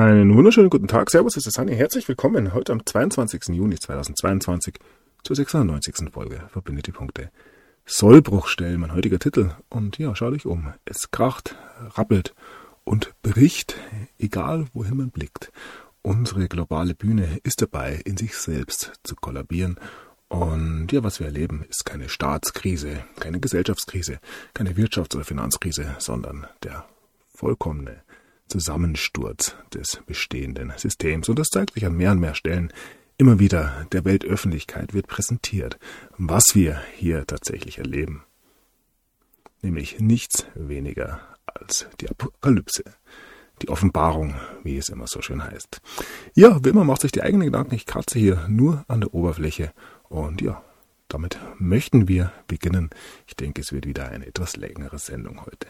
Einen wunderschönen guten Tag. Servus, es ist Hanni. Herzlich willkommen heute am 22. Juni 2022 zur 96. Folge Verbindet die Punkte. Sollbruchstellen, mein heutiger Titel. Und ja, schau dich um. Es kracht, rappelt und bricht, egal wohin man blickt. Unsere globale Bühne ist dabei, in sich selbst zu kollabieren. Und ja, was wir erleben, ist keine Staatskrise, keine Gesellschaftskrise, keine Wirtschafts- oder Finanzkrise, sondern der vollkommene Zusammensturz des bestehenden Systems. Und das zeigt sich an mehr und mehr Stellen immer wieder. Der Weltöffentlichkeit wird präsentiert, was wir hier tatsächlich erleben. Nämlich nichts weniger als die Apokalypse. Die Offenbarung, wie es immer so schön heißt. Ja, wie immer macht sich die eigenen Gedanken. Ich kratze hier nur an der Oberfläche. Und ja, damit möchten wir beginnen. Ich denke, es wird wieder eine etwas längere Sendung heute.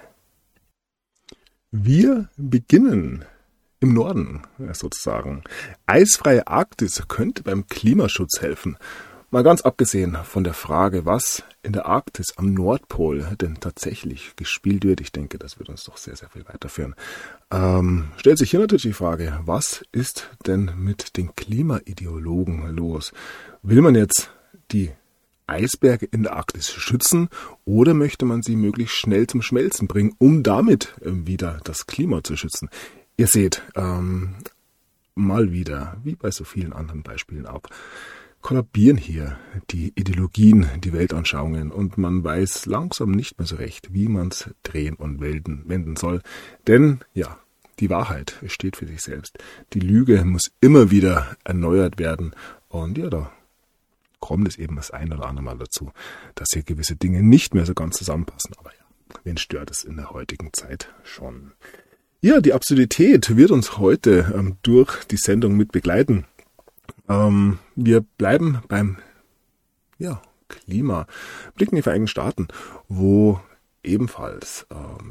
Wir beginnen im Norden sozusagen. Eisfreie Arktis könnte beim Klimaschutz helfen. Mal ganz abgesehen von der Frage, was in der Arktis am Nordpol denn tatsächlich gespielt wird. Ich denke, das wird uns doch sehr, sehr viel weiterführen. Stellt sich hier natürlich die Frage, was ist denn mit den Klimaideologen los? Will man jetzt die Eisberge in der Arktis schützen oder möchte man sie möglichst schnell zum Schmelzen bringen, um damit wieder das Klima zu schützen? Ihr seht, mal wieder, wie bei so vielen anderen Beispielen auch, kollabieren hier die Ideologien, die Weltanschauungen und man weiß langsam nicht mehr so recht, wie man es drehen und wenden soll. Denn ja, die Wahrheit steht für sich selbst. Die Lüge muss immer wieder erneuert werden und ja, da kommt es eben das ein oder andere Mal dazu, dass hier gewisse Dinge nicht mehr so ganz zusammenpassen. Aber ja, wen stört es in der heutigen Zeit schon? Ja, die Absurdität wird uns heute durch die Sendung mit begleiten. Wir bleiben beim Klima, blicken in die Vereinigten Staaten, wo ebenfalls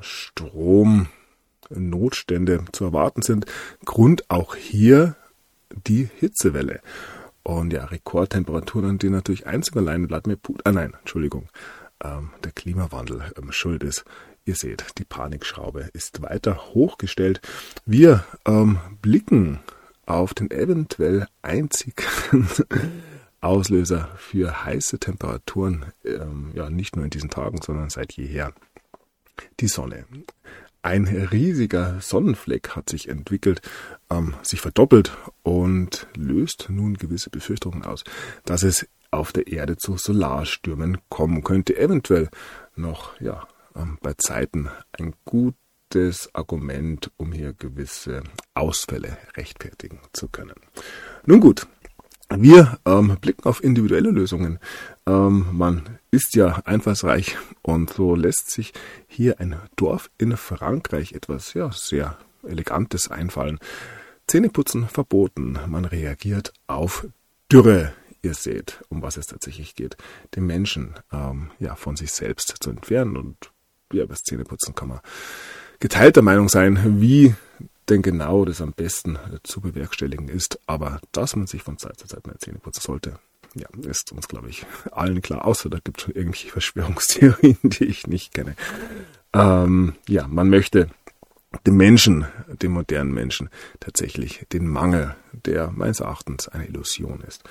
Stromnotstände zu erwarten sind. Grund auch hier die Hitzewelle. Und ja, Rekordtemperaturen, an denen natürlich einzig und allein Wladimir Putin, der Klimawandel schuld ist. Ihr seht, die Panikschraube ist weiter hochgestellt. Wir blicken auf den eventuell einzigen Auslöser für heiße Temperaturen, nicht nur in diesen Tagen, sondern seit jeher. Die Sonne. Ein riesiger Sonnenfleck hat sich entwickelt, sich verdoppelt und löst nun gewisse Befürchtungen aus, dass es auf der Erde zu Solarstürmen kommen könnte. Eventuell noch bei Zeiten ein gutes Argument, um hier gewisse Ausfälle rechtfertigen zu können. Nun gut. Wir blicken auf individuelle Lösungen. Man ist ja einfallsreich und so lässt sich hier ein Dorf in Frankreich etwas sehr Elegantes einfallen. Zähneputzen verboten. Man reagiert auf Dürre. Ihr seht, um was es tatsächlich geht. Den Menschen von sich selbst zu entfernen. Und ja, bei Zähneputzen kann man geteilter Meinung sein, wie denn genau das am besten zu bewerkstelligen ist, aber dass man sich von Zeit zu Zeit eine Zähne putzen sollte, ist uns, glaube ich, allen klar, außer da gibt es irgendwelche Verschwörungstheorien, die ich nicht kenne. Man möchte dem Menschen, dem modernen Menschen, tatsächlich den Mangel, der meines Erachtens eine Illusion ist,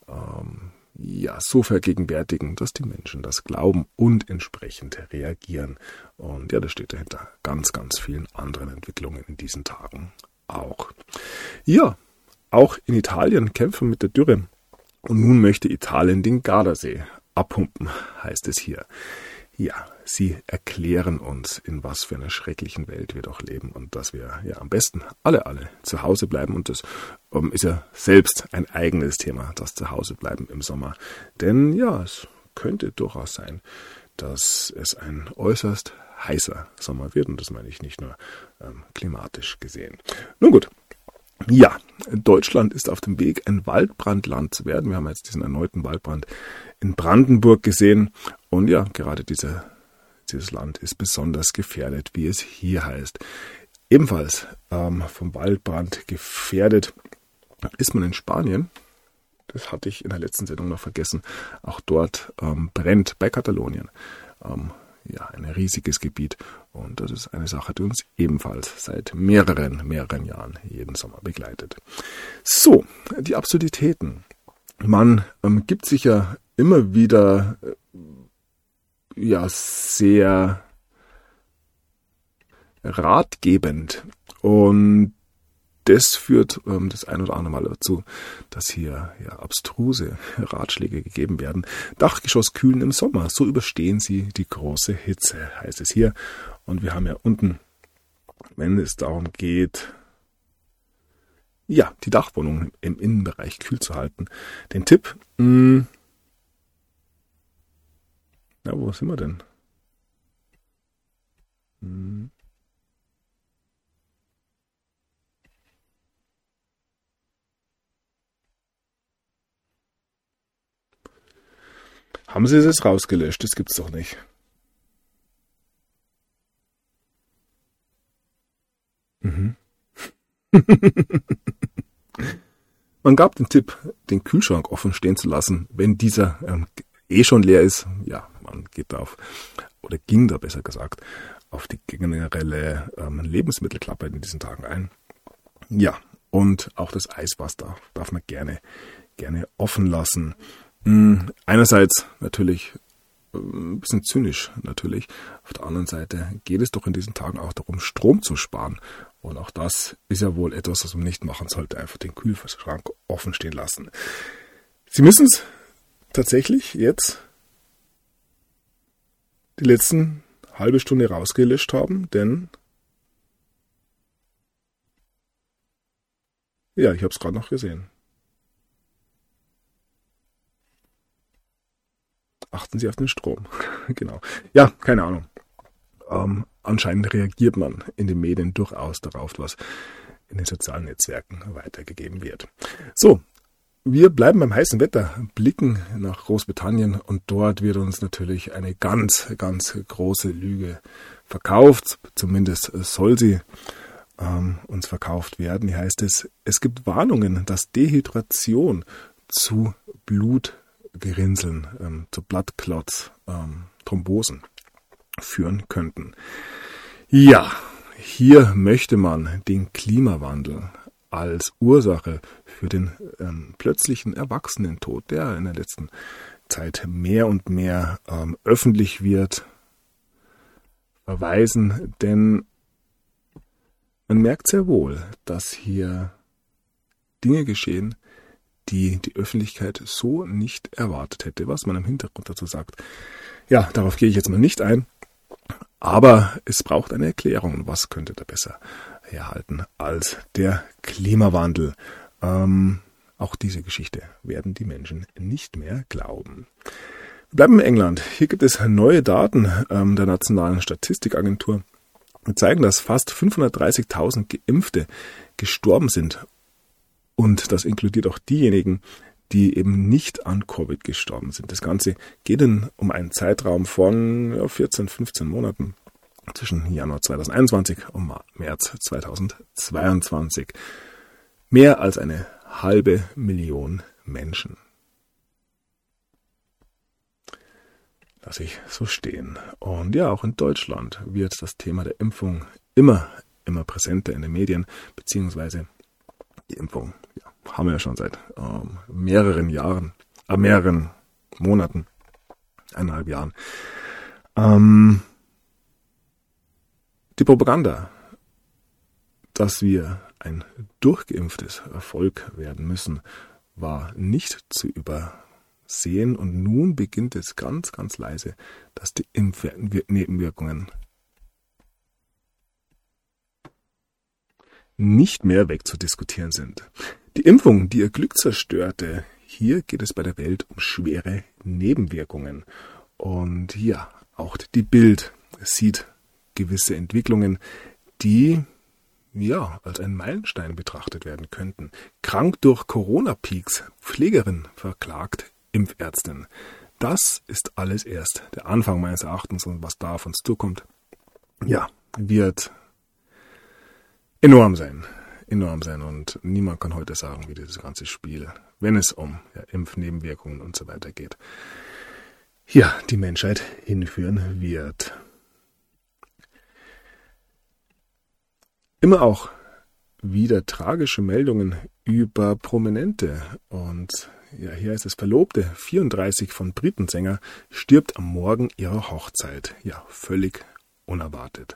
so vergegenwärtigen, dass die Menschen das glauben und entsprechend reagieren. Und ja, das steht dahinter ganz, ganz vielen anderen Entwicklungen in diesen Tagen auch. Ja, auch in Italien kämpfen mit der Dürre. Und nun möchte Italien den Gardasee abpumpen, heißt es hier. Ja, sie erklären uns, in was für einer schrecklichen Welt wir doch leben und dass wir am besten alle zu Hause bleiben. Und das ist ja selbst ein eigenes Thema, das Zuhausebleiben im Sommer. Denn es könnte durchaus sein, dass es ein äußerst heißer Sommer wird. Und das meine ich nicht nur klimatisch gesehen. Nun gut. Ja, Deutschland ist auf dem Weg, ein Waldbrandland zu werden. Wir haben jetzt diesen erneuten Waldbrand in Brandenburg gesehen. Und ja, gerade dieses Land ist besonders gefährdet, wie es hier heißt. Ebenfalls vom Waldbrand gefährdet ist man in Spanien. Das hatte ich in der letzten Sendung noch vergessen. Auch dort brennt bei Katalonien ja ein riesiges Gebiet und das ist eine Sache, die uns ebenfalls seit mehreren Jahren jeden Sommer begleitet. So, die Absurditäten. Man gibt sich ja immer wieder sehr ratgebend und das führt das ein oder andere Mal dazu, dass hier abstruse Ratschläge gegeben werden. Dachgeschoss kühlen im Sommer, so überstehen sie die große Hitze, heißt es hier. Und wir haben ja unten, wenn es darum geht, die Dachwohnung im Innenbereich kühl zu halten, den Tipp, wo sind wir denn? Haben Sie es jetzt rausgelöscht? Das gibt's doch nicht. Man gab den Tipp, den Kühlschrank offen stehen zu lassen, wenn dieser schon leer ist. Ja, man geht auf, oder ging da besser gesagt, auf die generelle Lebensmittelknappheit in diesen Tagen ein. Ja, und auch das Eiswasser darf man gerne offen lassen. Einerseits natürlich ein bisschen zynisch natürlich. Auf der anderen Seite geht es doch in diesen Tagen auch darum, Strom zu sparen. Und auch das ist ja wohl etwas, was man nicht machen sollte, einfach den Kühlschrank offen stehen lassen. Sie müssen es tatsächlich jetzt die letzten halbe Stunde rausgelöscht haben, denn ich habe es gerade noch gesehen. Achten Sie auf den Strom. Genau. Ja, keine Ahnung. Anscheinend reagiert man in den Medien durchaus darauf, was in den sozialen Netzwerken weitergegeben wird. So, wir bleiben beim heißen Wetter, blicken nach Großbritannien und dort wird uns natürlich eine ganz, ganz große Lüge verkauft. Zumindest soll sie uns verkauft werden. Hier heißt es, es gibt Warnungen, dass Dehydration zu Blutgerinnseln, zu Blood Clots, Thrombosen führen könnten. Ja, hier möchte man den Klimawandel als Ursache für den plötzlichen Erwachsenentod, der in der letzten Zeit mehr und mehr öffentlich wird, verweisen, denn man merkt sehr wohl, dass hier Dinge geschehen, die die Öffentlichkeit so nicht erwartet hätte, was man im Hintergrund dazu sagt. Ja, darauf gehe ich jetzt mal nicht ein, aber es braucht eine Erklärung. Was könnte da besser herhalten als der Klimawandel? Auch diese Geschichte werden die Menschen nicht mehr glauben. Wir bleiben in England. Hier gibt es neue Daten der Nationalen Statistikagentur, die zeigen, dass fast 530.000 Geimpfte gestorben sind. Und das inkludiert auch diejenigen, die eben nicht an Covid gestorben sind. Das Ganze geht um einen Zeitraum von 14, 15 Monaten zwischen Januar 2021 und März 2022. Mehr als 500.000 Menschen. Lass ich so stehen. Und ja, auch in Deutschland wird das Thema der Impfung immer präsenter in den Medien, beziehungsweise die Impfung haben wir ja schon seit mehreren Monaten, 1,5 Jahren. Die Propaganda, dass wir ein durchgeimpftes Volk werden müssen, war nicht zu übersehen und nun beginnt es ganz, ganz leise, dass die Impfnebenwirkungen nicht mehr wegzudiskutieren sind. Die Impfung, die ihr Glück zerstörte, hier geht es bei der Welt um schwere Nebenwirkungen. Und ja, auch die Bild sieht gewisse Entwicklungen, die als ein Meilenstein betrachtet werden könnten. Krank durch Corona-Peaks, Pflegerin verklagt Impfärztin. Das ist alles erst der Anfang meines Erachtens und was da auf uns zukommt, wird enorm sein und niemand kann heute sagen, wie dieses ganze Spiel, wenn es um Impfnebenwirkungen und so weiter geht, die Menschheit hinführen wird. Immer auch wieder tragische Meldungen über Prominente. Und ja, hier ist es Verlobte, 34 von Britensänger, stirbt am Morgen ihrer Hochzeit. Ja, völlig unerwartet.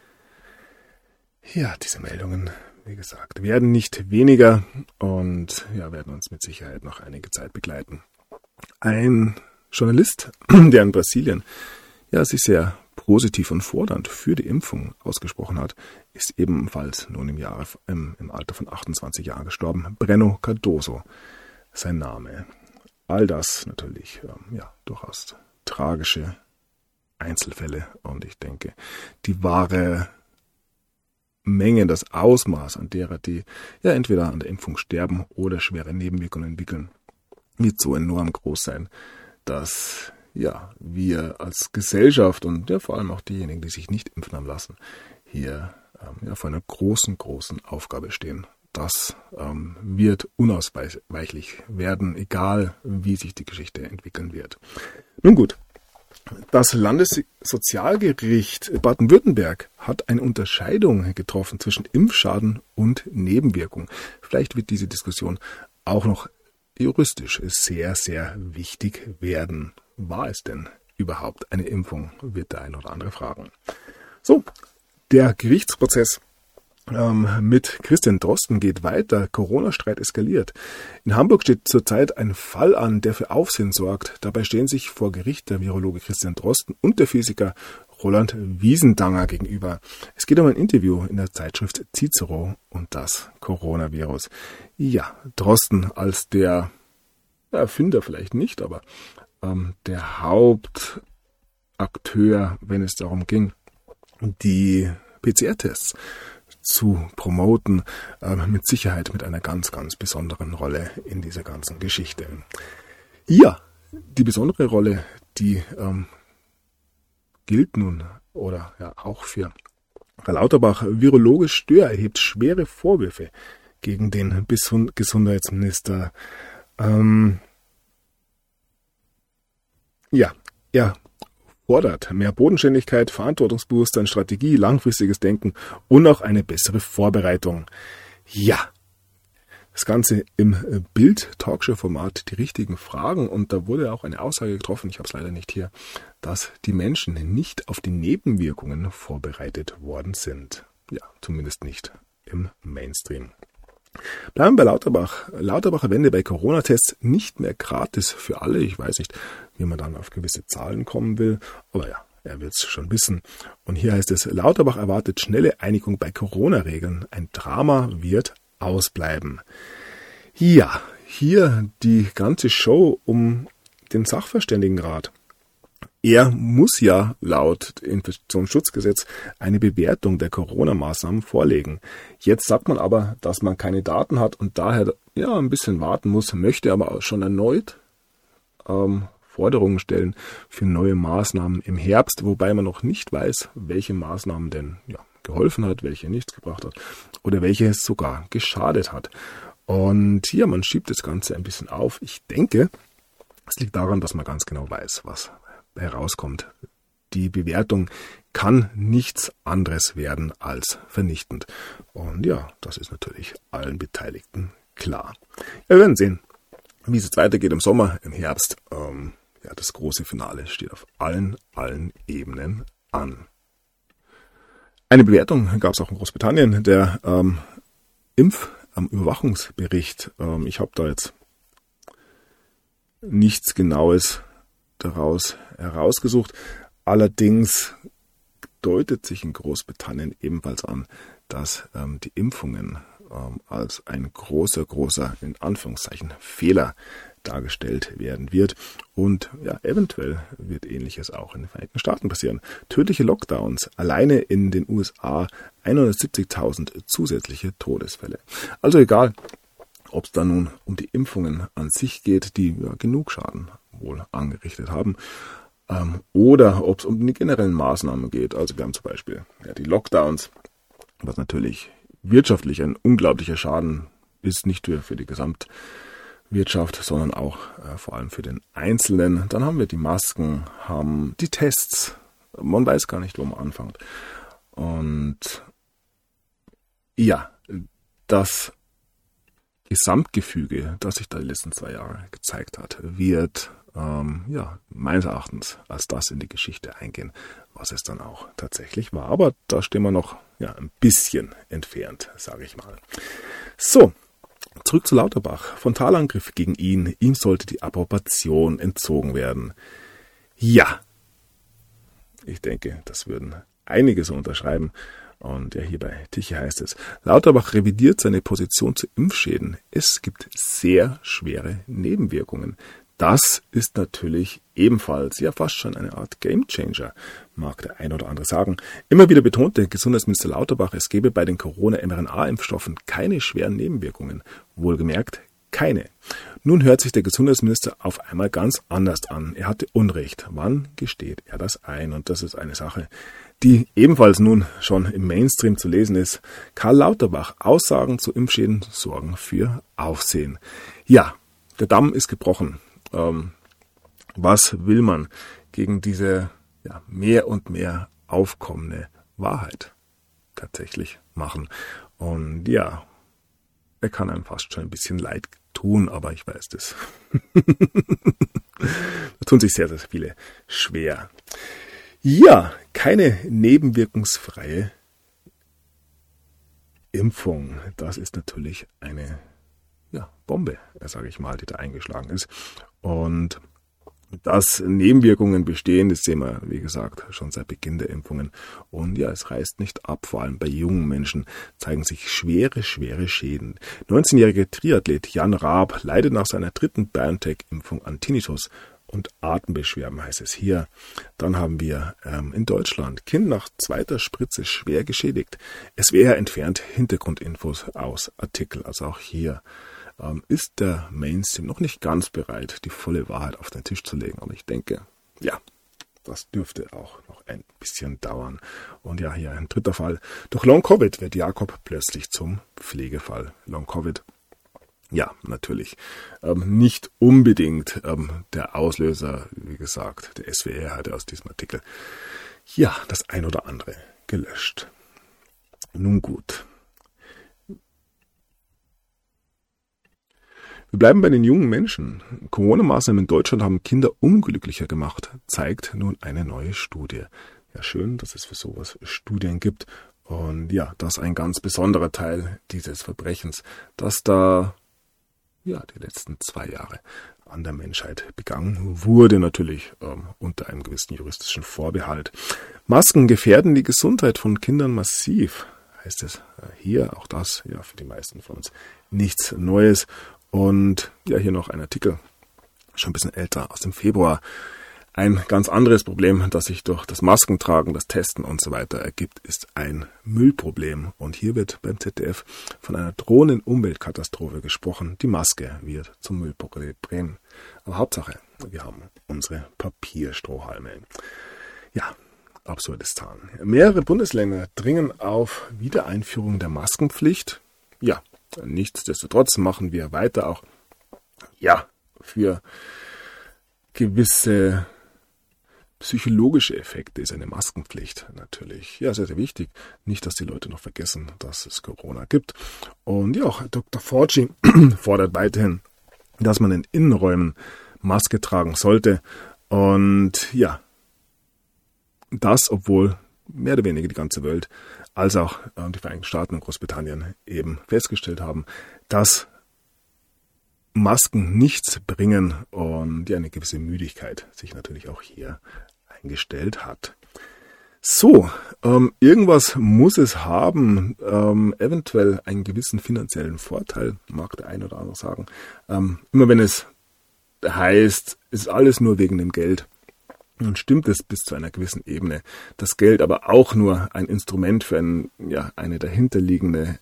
Ja, diese Meldungen, wie gesagt, werden nicht weniger und ja, werden uns mit Sicherheit noch einige Zeit begleiten. Ein Journalist, der in Brasilien ja sich sehr positiv und fordernd für die Impfung ausgesprochen hat, ist ebenfalls nun im Alter von 28 Jahren gestorben. Breno Cardoso, sein Name. All das natürlich, durchaus tragische Einzelfälle. Und ich denke, die wahre Menge, das Ausmaß an derer, die ja entweder an der Impfung sterben oder schwere Nebenwirkungen entwickeln, wird so enorm groß sein, dass wir als Gesellschaft und vor allem auch diejenigen, die sich nicht impfen haben lassen, hier vor einer großen, großen Aufgabe stehen. Das wird unausweichlich werden, egal wie sich die Geschichte entwickeln wird. Nun gut, das Landessozialgericht Baden-Württemberg hat eine Unterscheidung getroffen zwischen Impfschaden und Nebenwirkung. Vielleicht wird diese Diskussion auch noch juristisch sehr, sehr wichtig werden. War es denn überhaupt eine Impfung, wird der ein oder andere fragen. So, der Gerichtsprozess mit Christian Drosten geht weiter. Corona-Streit eskaliert. In Hamburg steht zurzeit ein Fall an, der für Aufsehen sorgt. Dabei stehen sich vor Gericht der Virologe Christian Drosten und der Physiker Roland Wiesendanger gegenüber. Es geht um ein Interview in der Zeitschrift Cicero und das Coronavirus. Ja, Drosten als der Erfinder vielleicht nicht, aber der Hauptakteur, wenn es darum ging, die PCR-Tests zu promoten, mit Sicherheit mit einer ganz, ganz besonderen Rolle in dieser ganzen Geschichte. Ja, die besondere Rolle, die gilt nun oder auch für Karl Lauterbach. Virologe Stör erhebt schwere Vorwürfe gegen den Gesundheitsminister. Er fordert mehr Bodenständigkeit, Verantwortungsbewusstsein, Strategie, langfristiges Denken und auch eine bessere Vorbereitung. Ja, das Ganze im Bild-Talkshow-Format, die richtigen Fragen. Und da wurde auch eine Aussage getroffen, ich habe es leider nicht hier, dass die Menschen nicht auf die Nebenwirkungen vorbereitet worden sind. Ja, zumindest nicht im Mainstream. Bleiben wir bei Lauterbach. Lauterbach Wende bei Corona-Tests nicht mehr gratis für alle. Ich weiß nicht, wie man dann auf gewisse Zahlen kommen will, aber ja, er wird es schon wissen. Und hier heißt es, Lauterbach erwartet schnelle Einigung bei Corona-Regeln. Ein Drama wird ausbleiben. Ja, hier die ganze Show um den Sachverständigenrat. Er muss ja laut Infektionsschutzgesetz eine Bewertung der Corona-Maßnahmen vorlegen. Jetzt sagt man aber, dass man keine Daten hat und daher ein bisschen warten muss, möchte aber auch schon erneut Forderungen stellen für neue Maßnahmen im Herbst, wobei man noch nicht weiß, welche Maßnahmen denn geholfen hat, welche nichts gebracht hat oder welche es sogar geschadet hat. Und hier, man schiebt das Ganze ein bisschen auf. Ich denke, es liegt daran, dass man ganz genau weiß, was herauskommt. Die Bewertung kann nichts anderes werden als vernichtend. Und das ist natürlich allen Beteiligten klar. Wir werden sehen, wie es jetzt weitergeht im Sommer, im Herbst. Das große Finale steht auf allen Ebenen an. Eine Bewertung gab es auch in Großbritannien, der Überwachungsbericht. Ich habe da jetzt nichts Genaues daraus herausgesucht. Allerdings deutet sich in Großbritannien ebenfalls an, dass die Impfungen als ein großer, in Anführungszeichen, Fehler dargestellt werden wird. Und eventuell wird Ähnliches auch in den Vereinigten Staaten passieren. Tödliche Lockdowns, alleine in den USA 170.000 zusätzliche Todesfälle. Also egal, ob es da nun um die Impfungen an sich geht, die genug Schaden wohl angerichtet haben, oder ob es um die generellen Maßnahmen geht. Also wir haben zum Beispiel die Lockdowns, was natürlich wirtschaftlich ein unglaublicher Schaden ist, nicht nur für die Gesamtwirtschaft, sondern auch vor allem für den Einzelnen. Dann haben wir die Masken, haben die Tests. Man weiß gar nicht, wo man anfängt. Und Ja, das Gesamtgefüge, das sich da die letzten 2 Jahre gezeigt hat, wird meines Erachtens als das in die Geschichte eingehen, was es dann auch tatsächlich war. Aber da stehen wir noch ein bisschen entfernt, sage ich mal. So, zurück zu Lauterbach. Frontalangriff gegen ihn. Ihm sollte die Approbation entzogen werden. Ja, ich denke, das würden einige so unterschreiben. Und hier bei Tichy heißt es, Lauterbach revidiert seine Position zu Impfschäden. Es gibt sehr schwere Nebenwirkungen. Das ist natürlich ebenfalls fast schon eine Art Gamechanger, mag der ein oder andere sagen. Immer wieder betonte Gesundheitsminister Lauterbach, es gebe bei den Corona-mRNA-Impfstoffen keine schweren Nebenwirkungen. Wohlgemerkt, keine. Nun hört sich der Gesundheitsminister auf einmal ganz anders an. Er hatte Unrecht. Wann gesteht er das ein? Und das ist eine Sache, die ebenfalls nun schon im Mainstream zu lesen ist. Karl Lauterbach, Aussagen zu Impfschäden sorgen für Aufsehen. Ja, der Damm ist gebrochen. Was will man gegen diese mehr und mehr aufkommende Wahrheit tatsächlich machen? Und er kann einem fast schon ein bisschen leid tun, aber ich weiß das. Da tun sich sehr, sehr viele schwer. Ja, keine nebenwirkungsfreie Impfung. Das ist natürlich eine Bombe, sage ich mal, die da eingeschlagen ist. Und dass Nebenwirkungen bestehen, das sehen wir, wie gesagt, schon seit Beginn der Impfungen. Und es reißt nicht ab, vor allem bei jungen Menschen zeigen sich schwere Schäden. 19-jährige Triathlet Jan Raab leidet nach seiner 3. BioNTech-Impfung an Tinnitus und Atembeschwerden, heißt es hier. Dann haben wir in Deutschland Kind nach 2. Spritze schwer geschädigt. SWR entfernt Hintergrundinfos aus Artikel, also auch hier ist der Mainstream noch nicht ganz bereit, die volle Wahrheit auf den Tisch zu legen. Aber ich denke, das dürfte auch noch ein bisschen dauern. Und hier ein dritter Fall. Durch Long-Covid wird Jakob plötzlich zum Pflegefall. Long-Covid, natürlich nicht unbedingt der Auslöser, wie gesagt. Der SWR hatte aus diesem Artikel das ein oder andere gelöscht. Nun gut. Wir bleiben bei den jungen Menschen. Corona-Maßnahmen in Deutschland haben Kinder unglücklicher gemacht, zeigt nun eine neue Studie. Ja, schön, dass es für sowas Studien gibt. Und das ist ein ganz besonderer Teil dieses Verbrechens, dass da die letzten 2 Jahre an der Menschheit begangen wurde, natürlich unter einem gewissen juristischen Vorbehalt. Masken gefährden die Gesundheit von Kindern massiv, heißt es hier. Auch das für die meisten von uns nichts Neues. Und hier noch ein Artikel, schon ein bisschen älter, aus dem Februar. Ein ganz anderes Problem, das sich durch das Maskentragen, das Testen und so weiter ergibt, ist ein Müllproblem. Und hier wird beim ZDF von einer drohenden Umweltkatastrophe gesprochen. Die Maske wird zum Müllproblem. Aber Hauptsache, wir haben unsere Papierstrohhalme. Absurdistan. Mehrere Bundesländer dringen auf Wiedereinführung der Maskenpflicht. Nichtsdestotrotz machen wir weiter auch für gewisse psychologische Effekte ist eine Maskenpflicht natürlich sehr, sehr wichtig. Nicht, dass die Leute noch vergessen, dass es Corona gibt. Und auch Dr. Fauci fordert weiterhin, dass man in Innenräumen Maske tragen sollte. Und das, obwohl mehr oder weniger die ganze Welt, als auch die Vereinigten Staaten und Großbritannien eben festgestellt haben, dass Masken nichts bringen und eine gewisse Müdigkeit sich natürlich auch hier eingestellt hat. So, irgendwas muss es haben, eventuell einen gewissen finanziellen Vorteil, mag der ein oder andere sagen. Immer wenn es heißt, ist alles nur wegen dem Geld, nun stimmt es bis zu einer gewissen Ebene. Das Geld aber auch nur ein Instrument für eine dahinterliegende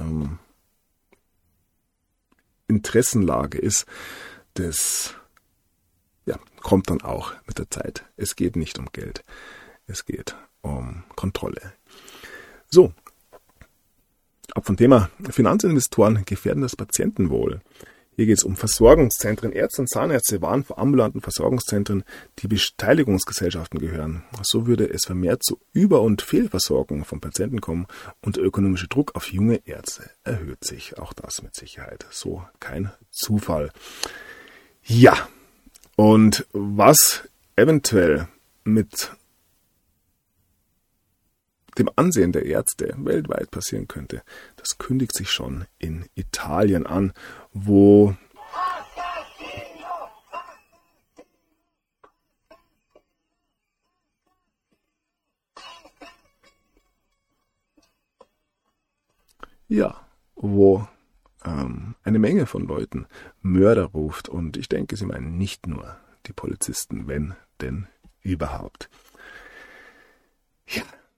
Interessenlage ist, das kommt dann auch mit der Zeit. Es geht nicht um Geld, es geht um Kontrolle. So, ab vom Thema Finanzinvestoren gefährden das Patientenwohl. Hier geht es um Versorgungszentren. Ärzte und Zahnärzte waren vor ambulanten Versorgungszentren, die Beteiligungsgesellschaften gehören. So würde es vermehrt zu Über- und Fehlversorgung von Patienten kommen und der ökonomische Druck auf junge Ärzte erhöht sich. Auch das mit Sicherheit. So kein Zufall. Ja, und was eventuell mit dem Ansehen der Ärzte weltweit passieren könnte, das kündigt sich schon in Italien an, wo eine Menge von Leuten Mörder ruft. Und ich denke, sie meinen nicht nur die Polizisten, wenn denn überhaupt. Ja.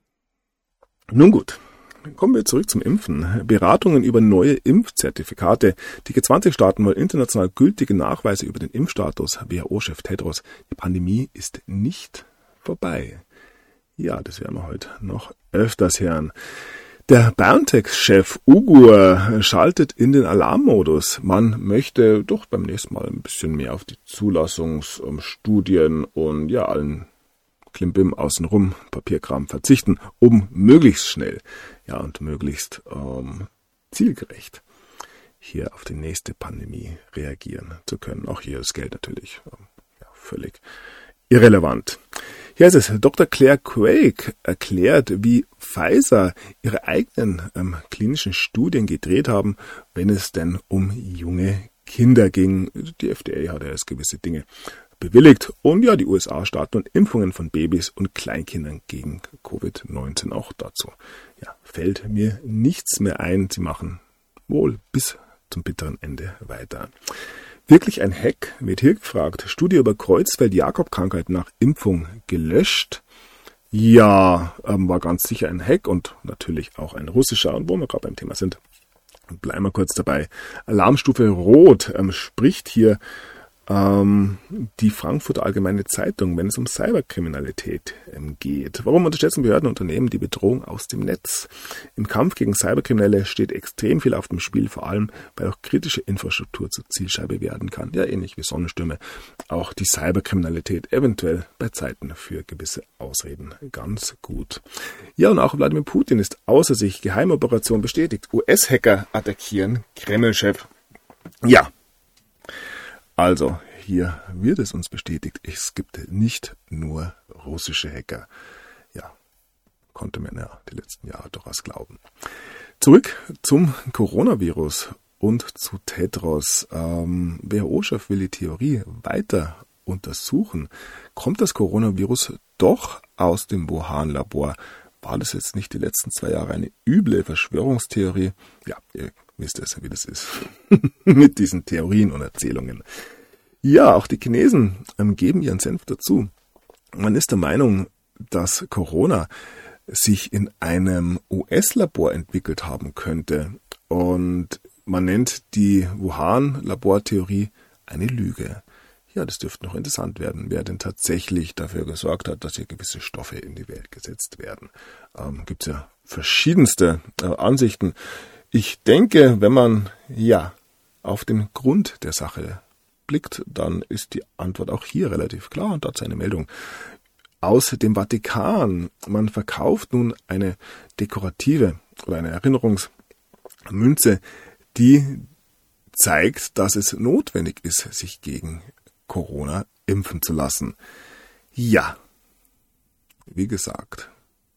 Nun gut, kommen wir zurück zum Impfen. Beratungen über neue Impfzertifikate. Die G20-Staaten wollen international gültige Nachweise über den Impfstatus. WHO-Chef Tedros, die Pandemie ist nicht vorbei. Ja, das werden wir heute noch öfters hören. Der BioNTech-Chef Ugur schaltet in den Alarmmodus. Man möchte doch beim nächsten Mal ein bisschen mehr auf die Zulassungsstudien und allen Klimbim außenrum, Papierkram verzichten, um möglichst schnell, und möglichst zielgerecht hier auf die nächste Pandemie reagieren zu können. Auch hier ist Geld natürlich völlig irrelevant. Hier ist es, Dr. Claire Craig erklärt, wie Pfizer ihre eigenen klinischen Studien gedreht haben, wenn es denn um junge Kinder ging. Die FDA hat ja jetzt gewisse Dinge bewilligt und die USA starten und Impfungen von Babys und Kleinkindern gegen Covid-19 auch dazu. Fällt mir nichts mehr ein. Sie machen wohl bis zum bitteren Ende weiter. Wirklich ein Hack, wird hier gefragt. Studie über Creutzfeldt-Jakob-Krankheit nach Impfung gelöscht. Ja, war ganz sicher ein Hack und natürlich auch ein russischer. Und wo wir gerade beim Thema sind, bleiben wir kurz dabei. Alarmstufe Rot spricht hier die Frankfurter Allgemeine Zeitung, wenn es um Cyberkriminalität geht. Warum unterschätzen Behörden und Unternehmen die Bedrohung aus dem Netz? Im Kampf gegen Cyberkriminelle steht extrem viel auf dem Spiel, vor allem, weil auch kritische Infrastruktur zur Zielscheibe werden kann. Ja, ähnlich wie Sonnenstürme. Auch die Cyberkriminalität eventuell bei Zeiten für gewisse Ausreden ganz gut. Ja, und auch Wladimir Putin ist außer sich. Geheimoperation bestätigt. US-Hacker attackieren Kreml-Chef. Ja. Also, hier wird es uns bestätigt, es gibt nicht nur russische Hacker. Ja, konnte man die letzten Jahre durchaus glauben. Zurück zum Coronavirus und zu Tedros. WHO-Chef will die Theorie weiter untersuchen. Kommt das Coronavirus doch aus dem Wuhan-Labor? War das jetzt nicht die letzten 2 Jahre eine üble Verschwörungstheorie? Ja, ihr wisst es, wie das ist mit diesen Theorien und Erzählungen. Ja, auch die Chinesen geben ihren Senf dazu. Man ist der Meinung, dass Corona sich in einem US-Labor entwickelt haben könnte. Und man nennt die Wuhan-Labortheorie eine Lüge. Ja, das dürfte noch interessant werden, wer denn tatsächlich dafür gesorgt hat, dass hier gewisse Stoffe in die Welt gesetzt werden. Gibt es ja verschiedenste Ansichten. Ich denke, wenn man auf den Grund der Sache blickt, dann ist die Antwort auch hier relativ klar und dazu eine Meldung aus dem Vatikan. Man verkauft nun eine dekorative oder eine Erinnerungsmünze, die zeigt, dass es notwendig ist, sich gegen Corona impfen zu lassen. Ja, wie gesagt,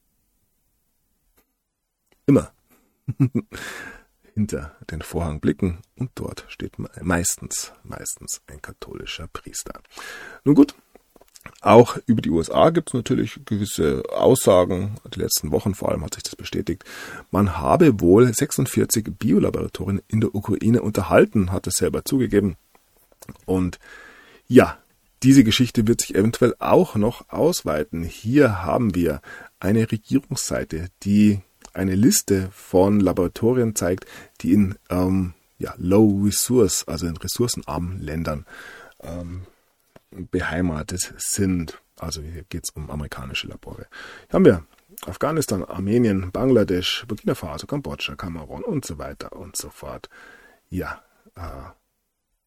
immer hinter den Vorhang blicken und dort steht meistens ein katholischer Priester. Nun gut, auch über die USA gibt es natürlich gewisse Aussagen. Die letzten Wochen vor allem hat sich das bestätigt. Man habe wohl 46 Biolaboratorien in der Ukraine unterhalten, hat es selber zugegeben. Und diese Geschichte wird sich eventuell auch noch ausweiten. Hier haben wir eine Regierungsseite, die eine Liste von Laboratorien zeigt, die in Low Resource, also in ressourcenarmen Ländern beheimatet sind. Also hier geht es um amerikanische Labore. Hier haben wir Afghanistan, Armenien, Bangladesch, Burkina Faso, Kambodscha, Kamerun und so weiter und so fort. Ja,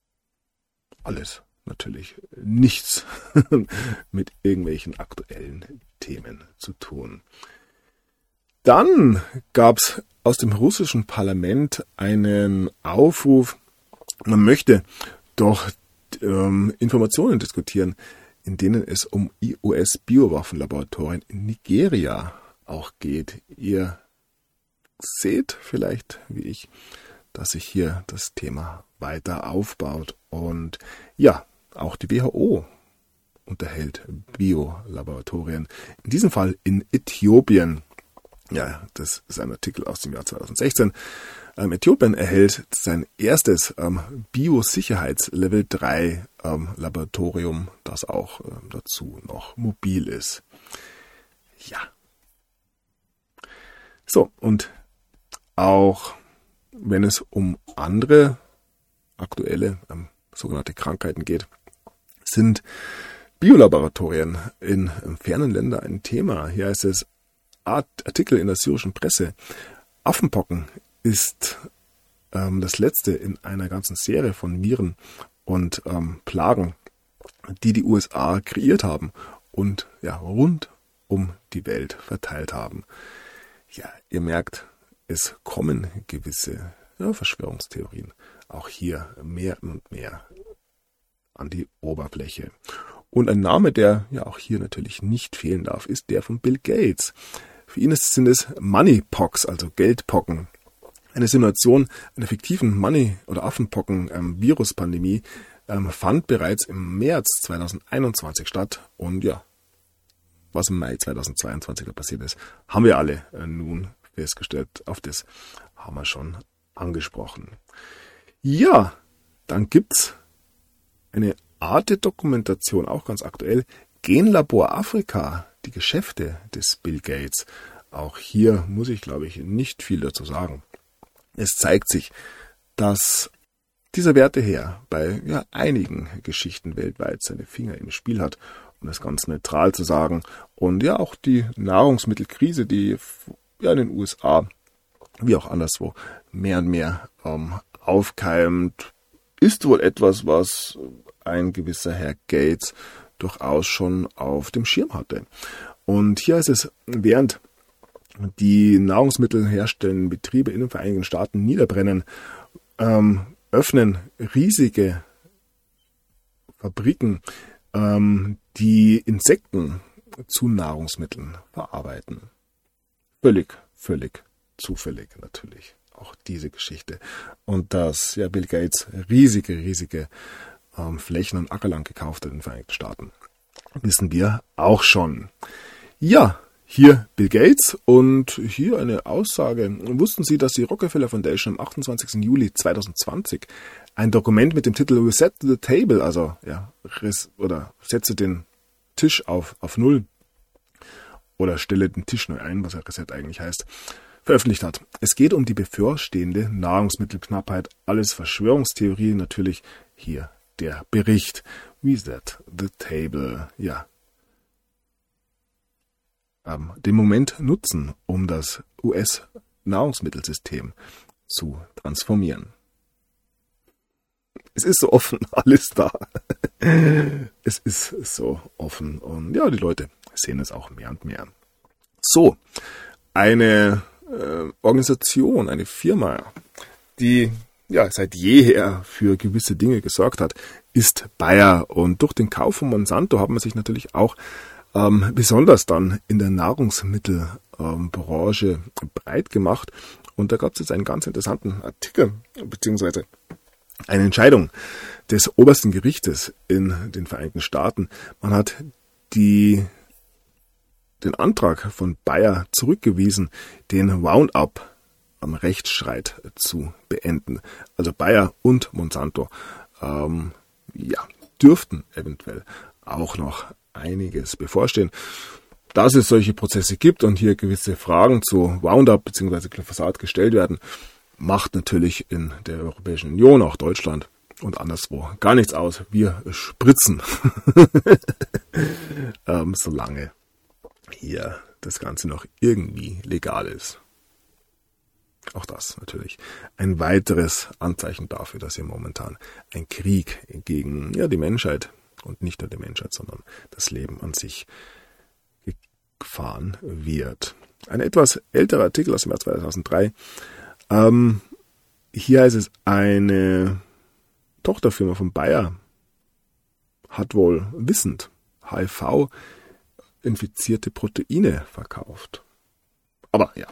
alles natürlich nichts mit irgendwelchen aktuellen Themen zu tun. Dann gab es aus dem russischen Parlament einen Aufruf, man möchte doch Informationen diskutieren, in denen es um US-Biowaffenlaboratorien in Nigeria auch geht. Ihr seht vielleicht, wie ich, dass sich hier das Thema weiter aufbaut. Und ja, auch die WHO unterhält Biolaboratorien. In diesem Fall in Äthiopien. Ja, das ist ein Artikel aus dem Jahr 2016. Äthiopien erhält sein erstes Biosicherheitslevel 3 Laboratorium, das auch dazu noch mobil ist. Ja. So, und auch wenn es um andere aktuelle sogenannte Krankheiten geht, sind Biolaboratorien in fernen Ländern ein Thema. Hier heißt es Artikel in der syrischen Presse. Affenpocken ist das letzte in einer ganzen Serie von Viren und Plagen, die die USA kreiert haben und ja rund um die Welt verteilt haben. Ja, ihr merkt, es kommen gewisse Verschwörungstheorien auch hier mehr und mehr an die Oberfläche. Und ein Name, der ja auch hier natürlich nicht fehlen darf, ist der von Bill Gates. Für ihn sind es Moneypox, also Geldpocken. Eine Simulation einer fiktiven Money- oder Affenpocken-Viruspandemie fand bereits im März 2021 statt. Und ja, was im Mai 2022 da passiert ist, haben wir alle nun festgestellt. Auf das haben wir schon angesprochen. Ja, dann gibt's eine Arte-Dokumentation, auch ganz aktuell, Genlabor Afrika, die Geschäfte des Bill Gates. Auch hier muss ich, glaube ich, nicht viel dazu sagen. Es zeigt sich, dass dieser Werteherr bei einigen Geschichten weltweit seine Finger im Spiel hat, um das ganz neutral zu sagen. Und ja, auch die Nahrungsmittelkrise, die in den USA wie auch anderswo mehr und mehr aufkeimt, ist wohl etwas, was ein gewisser Herr Gates durchaus schon auf dem Schirm hatte. Und hier ist es, während die Nahrungsmittel herstellenden Betriebe in den Vereinigten Staaten niederbrennen, öffnen riesige Fabriken, die Insekten zu Nahrungsmitteln verarbeiten. Völlig zufällig natürlich auch diese Geschichte. Und dass Bill Gates riesige Flächen und Ackerland gekauft hat in den Vereinigten Staaten, wissen wir auch schon. Ja, hier Bill Gates und hier eine Aussage. Wussten Sie, dass die Rockefeller Foundation am 28. Juli 2020 ein Dokument mit dem Titel Reset the Table, also setze den Tisch auf Null oder stelle den Tisch neu ein, was ja Reset eigentlich heißt, veröffentlicht hat. Es geht um die bevorstehende Nahrungsmittelknappheit. Alles Verschwörungstheorie, natürlich hier der Bericht. Reset the Table. Ja. Den Moment nutzen, um das US-Nahrungsmittelsystem zu transformieren. Es ist so offen, alles da. Es ist so offen und ja, die Leute sehen es auch mehr und mehr. So, eine Organisation, eine Firma, die seit jeher für gewisse Dinge gesorgt hat, ist Bayer. Und durch den Kauf von Monsanto hat man sich natürlich auch besonders dann in der Nahrungsmittelbranche breit gemacht. Und da gab es jetzt einen ganz interessanten Artikel, beziehungsweise eine Entscheidung des obersten Gerichtes in den Vereinigten Staaten. Man hat den Antrag von Bayer zurückgewiesen, den Roundup am Rechtsstreit zu beenden. Also Bayer und Monsanto dürften eventuell auch noch einiges bevorstehen. Dass es solche Prozesse gibt und hier gewisse Fragen zu Roundup bzw. Glyphosat gestellt werden, macht natürlich in der Europäischen Union, auch Deutschland und anderswo gar nichts aus. Wir spritzen, solange hier das Ganze noch irgendwie legal ist. Auch das natürlich ein weiteres Anzeichen dafür, dass hier momentan ein Krieg gegen die Menschheit und nicht nur die Menschheit, sondern das Leben an sich gefahren wird. Ein etwas älterer Artikel aus dem Jahr 2003. Hier heißt es, eine Tochterfirma von Bayer hat wohl wissend HIV-infizierte Proteine verkauft. Aber ja,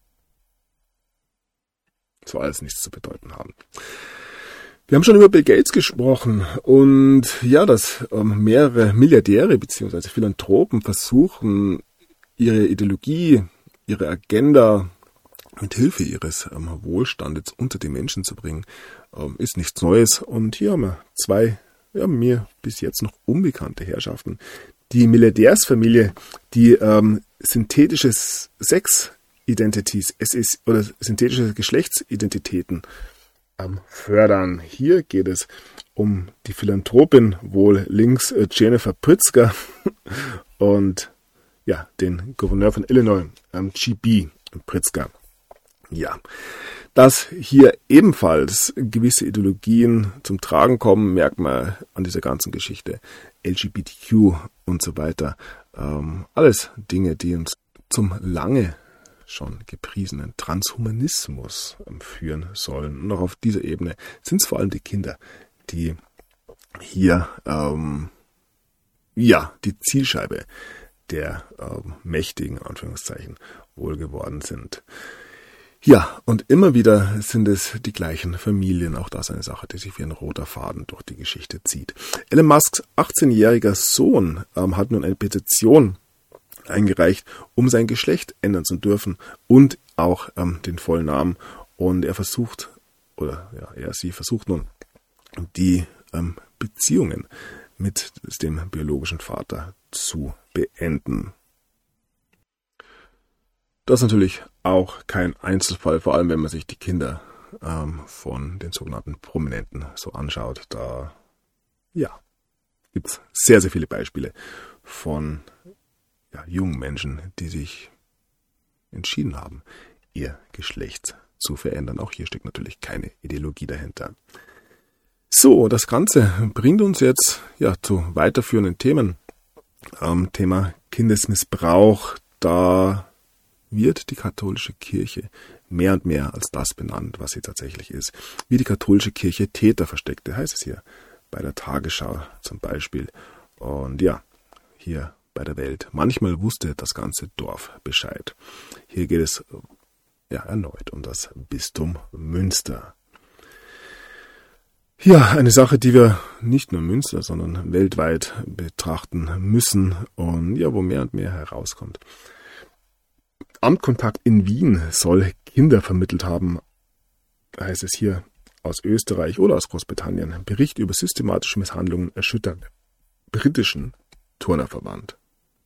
soll alles nichts zu bedeuten haben. Wir haben schon über Bill Gates gesprochen und ja, dass mehrere Milliardäre bzw. Philanthropen versuchen, ihre Ideologie, ihre Agenda mit Hilfe ihres Wohlstandes unter die Menschen zu bringen, ist nichts Neues. Und hier haben wir zwei, mir bis jetzt noch unbekannte Herrschaften. Die Milliardärsfamilie, die synthetische Sex-Identities, oder synthetische Geschlechtsidentitäten fördern. Hier geht es um die Philanthropin, wohl links Jennifer Pritzker und ja, den Gouverneur von Illinois, G.B. Pritzker. Ja, dass hier ebenfalls gewisse Ideologien zum Tragen kommen, merkt man an dieser ganzen Geschichte. LGBTQ und so weiter. Alles Dinge, die uns zum lange schon gepriesenen Transhumanismus führen sollen. Und auch auf dieser Ebene sind es vor allem die Kinder, die hier die Zielscheibe der mächtigen, Anführungszeichen, wohl geworden sind. Ja, und immer wieder sind es die gleichen Familien, auch das eine Sache, die sich wie ein roter Faden durch die Geschichte zieht. Elon Musks 18-jähriger Sohn hat nun eine Petition eingereicht, um sein Geschlecht ändern zu dürfen und auch den vollen Namen. Und sie versucht nun, die Beziehungen mit dem biologischen Vater zu beenden. Das ist natürlich auch kein Einzelfall, vor allem wenn man sich die Kinder von den sogenannten Prominenten so anschaut. Da gibt es sehr, sehr viele Beispiele von jungen Menschen, die sich entschieden haben, ihr Geschlecht zu verändern. Auch hier steckt natürlich keine Ideologie dahinter. So, das Ganze bringt uns jetzt zu weiterführenden Themen. Thema Kindesmissbrauch, da wird die katholische Kirche mehr und mehr als das benannt, was sie tatsächlich ist. Wie die katholische Kirche Täter versteckte, heißt es hier bei der Tagesschau zum Beispiel. Und hier bei der Welt. Manchmal wusste das ganze Dorf Bescheid. Hier geht es erneut um das Bistum Münster. Ja, eine Sache, die wir nicht nur in Münster, sondern weltweit betrachten müssen und wo mehr und mehr herauskommt. Amtkontakt in Wien soll Kinder vermittelt haben, heißt es hier aus Österreich oder aus Großbritannien. Bericht über systematische Misshandlungen erschüttert britischen Turnerverband.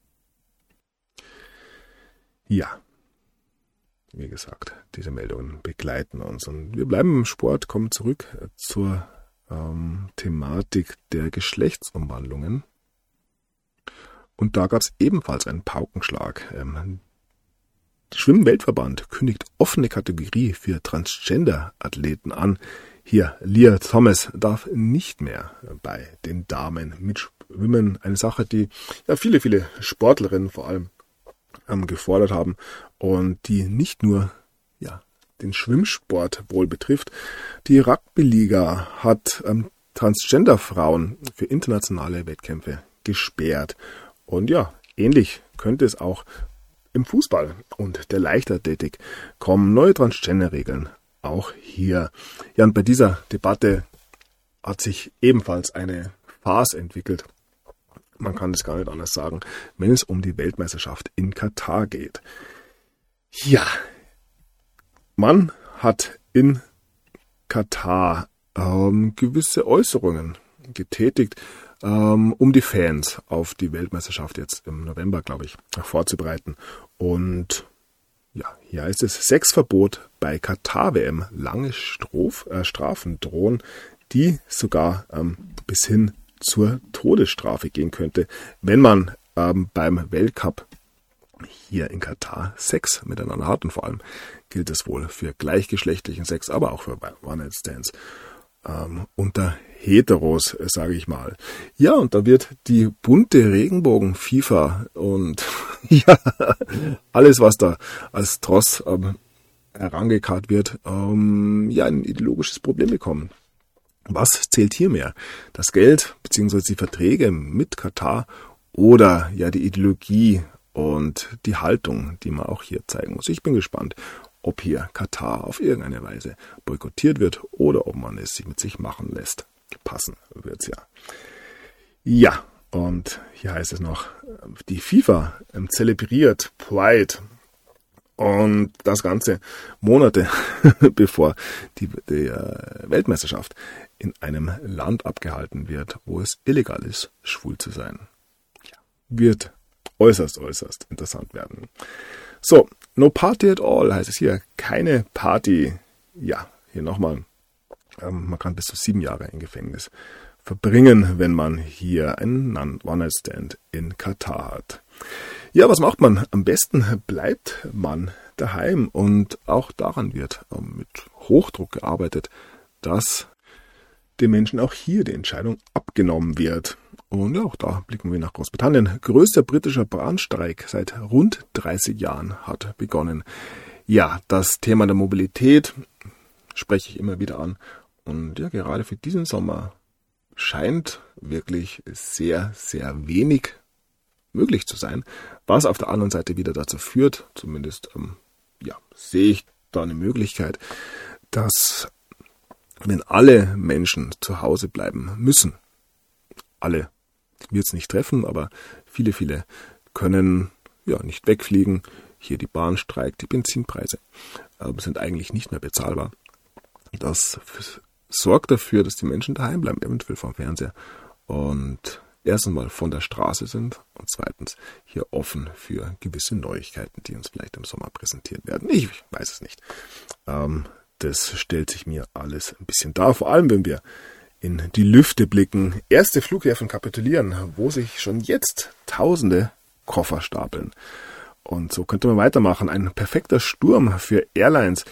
Ja, wie gesagt, diese Meldungen begleiten uns. Und wir bleiben im Sport, kommen zurück zur Thematik der Geschlechtsumwandlungen. Und da gab es ebenfalls einen Paukenschlag. Der Schwimm-Weltverband kündigt offene Kategorie für Transgender-Athleten an. Hier, Lia Thomas darf nicht mehr bei den Damen mitschwimmen. Eine Sache, die viele, viele Sportlerinnen vor allem gefordert haben und die nicht nur den Schwimmsport wohl betrifft. Die Rugby-Liga hat Transgender-Frauen für internationale Wettkämpfe gesperrt. Und ähnlich könnte es auch im Fußball und der Leichtathletik kommen neue Transgender-Regeln auch hier. Ja, und bei dieser Debatte hat sich ebenfalls eine Farce entwickelt. Man kann es gar nicht anders sagen, wenn es um die Weltmeisterschaft in Katar geht. Ja, man hat in Katar gewisse Äußerungen getätigt, um die Fans auf die Weltmeisterschaft jetzt im November, glaube ich, vorzubereiten. Und hier heißt es, Sexverbot bei Katar-WM, lange Strafen drohen, die sogar bis hin zur Todesstrafe gehen könnte, wenn man beim Weltcup hier in Katar Sex miteinander hat. Und vor allem gilt es wohl für gleichgeschlechtlichen Sex, aber auch für One-Night-Stands unter Heteros, sage ich mal. Ja, und da wird die bunte Regenbogen-FIFA und ja, alles, was da als Tross herangekarrt wird, ein ideologisches Problem bekommen. Was zählt hier mehr? Das Geld bzw. die Verträge mit Katar oder ja die Ideologie und die Haltung, die man auch hier zeigen muss. Ich bin gespannt, ob hier Katar auf irgendeine Weise boykottiert wird oder ob man es sich mit sich machen lässt. Passen wird's ja. Ja, und hier heißt es noch, die FIFA zelebriert Pride. Und das Ganze Monate bevor die Weltmeisterschaft in einem Land abgehalten wird, wo es illegal ist, schwul zu sein. Ja, wird äußerst interessant werden. So, no party at all heißt es hier. Keine Party. Ja, hier nochmal. Man kann bis zu 7 Jahre im Gefängnis verbringen, wenn man hier einen One-Night-Stand in Katar hat. Ja, was macht man? Am besten bleibt man daheim und auch daran wird mit Hochdruck gearbeitet, dass den Menschen auch hier die Entscheidung abgenommen wird. Und ja, auch da blicken wir nach Großbritannien. Größter britischer Bahnstreik seit rund 30 Jahren hat begonnen. Ja, das Thema der Mobilität spreche ich immer wieder an. Und ja, gerade für diesen Sommer scheint wirklich sehr wenig möglich zu sein, was auf der anderen Seite wieder dazu führt, zumindest sehe ich da eine Möglichkeit, dass wenn alle Menschen zu Hause bleiben müssen, alle wird es nicht treffen, aber viele können nicht wegfliegen. Hier die Bahn streikt, die Benzinpreise sind eigentlich nicht mehr bezahlbar. Das sorgt dafür, dass die Menschen daheim bleiben, eventuell vom Fernseher und erstens mal von der Straße sind und zweitens hier offen für gewisse Neuigkeiten, die uns vielleicht im Sommer präsentiert werden. Ich weiß es nicht. Das stellt sich mir alles ein bisschen dar, vor allem wenn wir in die Lüfte blicken. Erste Flughäfen kapitulieren, wo sich schon jetzt tausende Koffer stapeln. Und so könnte man weitermachen. Ein perfekter Sturm für Airlines.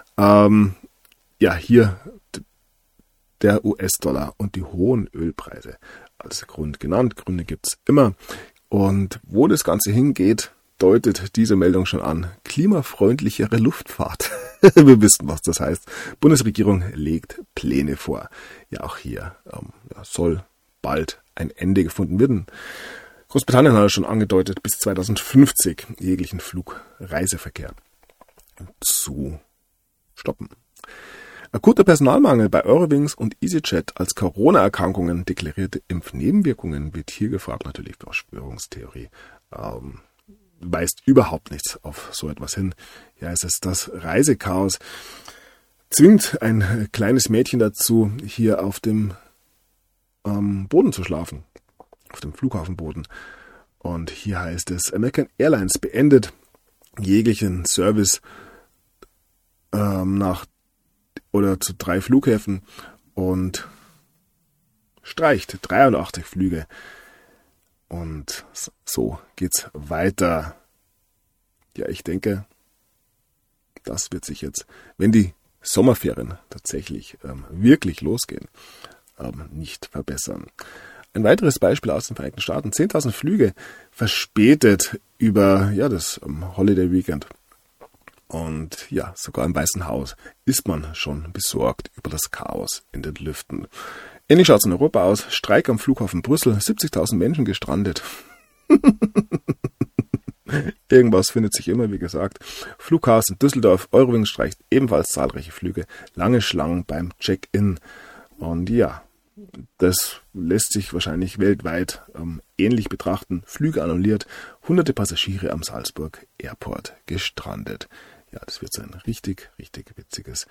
Hier der US-Dollar und die hohen Ölpreise als Grund genannt. Gründe gibt's immer. Und wo das Ganze hingeht, deutet diese Meldung schon an. Klimafreundlichere Luftfahrt. Wir wissen, was das heißt. Bundesregierung legt Pläne vor. Ja, auch hier soll bald ein Ende gefunden werden. Großbritannien hat schon angedeutet, bis 2050 jeglichen Flugreiseverkehr zu stoppen. Akuter Personalmangel bei Eurowings und EasyJet als Corona-Erkrankungen deklarierte Impfnebenwirkungen wird hier gefragt, natürlich Verschwörungstheorie. Weist überhaupt nichts auf so etwas hin. Ja, es ist das Reisechaos. Zwingt ein kleines Mädchen dazu, hier auf dem Boden zu schlafen. Auf dem Flughafenboden. Und hier heißt es, American Airlines beendet jeglichen Service zu 3 Flughäfen und streicht 83 Flüge. Und so geht's weiter. Ja, ich denke, das wird sich jetzt, wenn die Sommerferien tatsächlich wirklich losgehen, nicht verbessern. Ein weiteres Beispiel aus den Vereinigten Staaten. 10.000 Flüge verspätet über das Holiday Weekend. Und ja, sogar im Weißen Haus ist man schon besorgt über das Chaos in den Lüften. Ähnlich schaut es in Europa aus. Streik am Flughafen Brüssel, 70.000 Menschen gestrandet. Irgendwas findet sich immer, wie gesagt. Flughaus in Düsseldorf, Eurowings streicht ebenfalls zahlreiche Flüge. Lange Schlangen beim Check-in. Und ja, das lässt sich wahrscheinlich weltweit ähnlich betrachten. Flüge annulliert, hunderte Passagiere am Salzburg Airport gestrandet. Ja, das wird so ein richtig witziges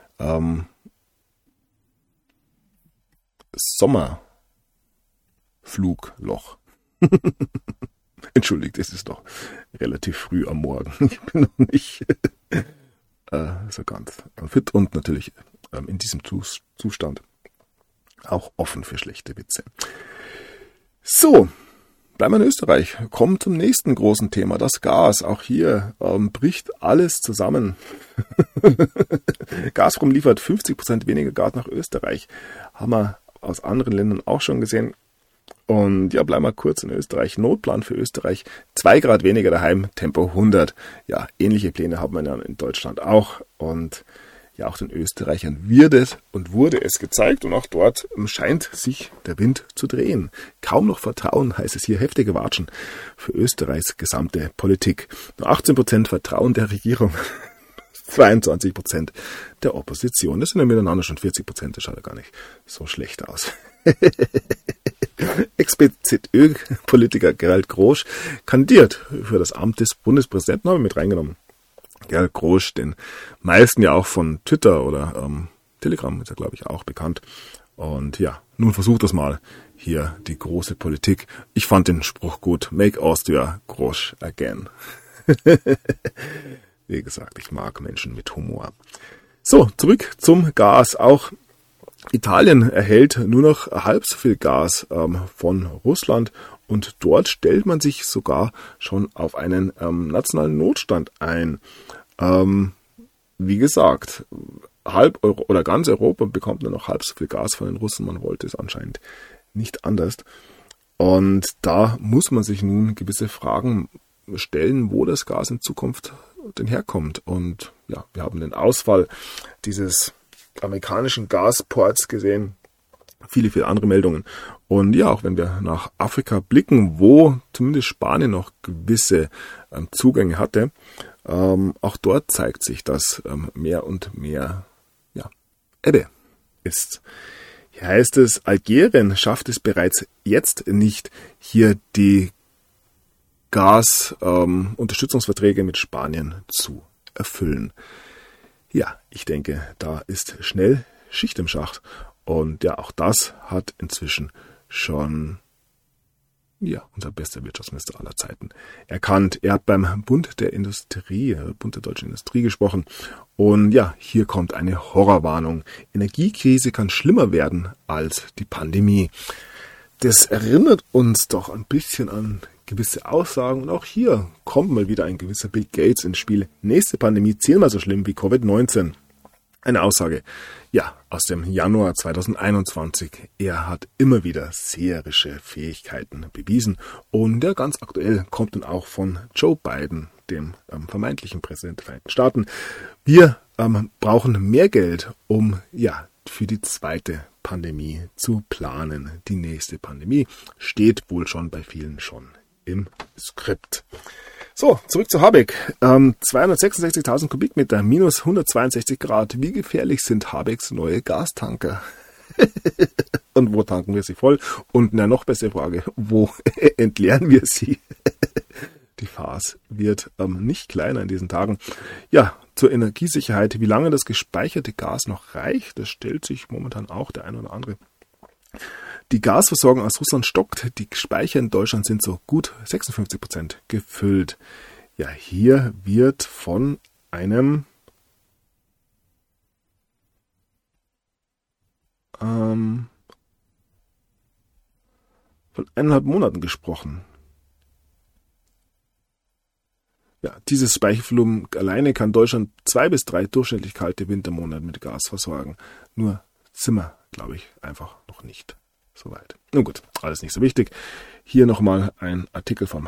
Sommerflugloch. Entschuldigt, es ist doch relativ früh am Morgen. Ich bin noch nicht so ganz fit und natürlich in diesem Zustand auch offen für schlechte Witze. So, bleiben wir in Österreich. Kommen zum nächsten großen Thema, das Gas. Auch hier bricht alles zusammen. Gazprom liefert 50% weniger Gas nach Österreich. Haben wir aus anderen Ländern auch schon gesehen. Und ja, bleiben wir kurz in Österreich. Notplan für Österreich. 2 Grad weniger daheim, Tempo 100. Ja, ähnliche Pläne haben wir ja in Deutschland auch. Und ja, auch den Österreichern wurde es gezeigt. Und auch dort scheint sich der Wind zu drehen. Kaum noch Vertrauen, heißt es hier, heftige Watschen für Österreichs gesamte Politik. Nur 18% Vertrauen der Regierung. 22% der Opposition. Das sind ja miteinander schon 40%. Das schaut ja gar nicht so schlecht aus. Ex-BZÖ-Politiker Gerald Grosch kandidiert für das Amt des Bundespräsidenten, habe ich mit reingenommen. Gerald Grosch, den meisten ja auch von Twitter oder Telegram ist er, glaube ich, auch bekannt. Und ja, nun versucht das mal hier die große Politik. Ich fand den Spruch gut. Make Austria Grosch again. Wie gesagt, ich mag Menschen mit Humor. So, zurück zum Gas. Auch Italien erhält nur noch halb so viel Gas von Russland und dort stellt man sich sogar schon auf einen nationalen Notstand ein. Wie gesagt, halb Euro oder ganz Europa bekommt nur noch halb so viel Gas von den Russen. Man wollte es anscheinend nicht anders. Und da muss man sich nun gewisse Fragen stellen, wo das Gas in Zukunft denn herkommt. Und ja, wir haben den Ausfall dieses amerikanischen Gasports gesehen, viele andere Meldungen. Und ja, auch wenn wir nach Afrika blicken, wo zumindest Spanien noch gewisse Zugänge hatte, auch dort zeigt sich, dass mehr und mehr Ebbe ist. Hier heißt es, Algerien schafft es bereits jetzt nicht, hier die Gasunterstützungsverträge mit Spanien zu erfüllen. Ja, ich denke, da ist schnell Schicht im Schacht. Und ja, auch das hat inzwischen schon unser bester Wirtschaftsminister aller Zeiten erkannt. Er hat beim Bund der Deutschen Industrie gesprochen. Und ja, hier kommt eine Horrorwarnung. Energiekrise kann schlimmer werden als die Pandemie. Das erinnert uns doch ein bisschen an gewisse Aussagen. Und auch hier kommt mal wieder ein gewisser Bill Gates ins Spiel. Nächste Pandemie zehnmal so schlimm wie Covid-19. Eine Aussage, aus dem Januar 2021. Er hat immer wieder seherische Fähigkeiten bewiesen. Und ganz aktuell kommt dann auch von Joe Biden, dem vermeintlichen Präsident der Vereinigten Staaten. Wir brauchen mehr Geld, um für die zweite Pandemie zu planen. Die nächste Pandemie steht wohl schon bei vielen schon im Skript. So, zurück zu Habeck. 266.000 Kubikmeter, minus 162 Grad. Wie gefährlich sind Habecks neue Gastanker? Und wo tanken wir sie voll? Und eine noch bessere Frage, wo entleeren wir sie? Die Farce wird nicht kleiner in diesen Tagen. Ja, zur Energiesicherheit, wie lange das gespeicherte Gas noch reicht, das stellt sich momentan auch der ein oder andere. Die Gasversorgung aus Russland stockt. Die Speicher in Deutschland sind so gut 56% gefüllt. Ja, hier wird von einem von 1,5 Monaten gesprochen. Ja, dieses Speichervolumen alleine kann Deutschland 2 bis 3 durchschnittlich kalte Wintermonate mit Gas versorgen. Nur sind wir, glaube ich, einfach noch nicht so weit. Nun gut, alles nicht so wichtig. Hier nochmal ein Artikel vom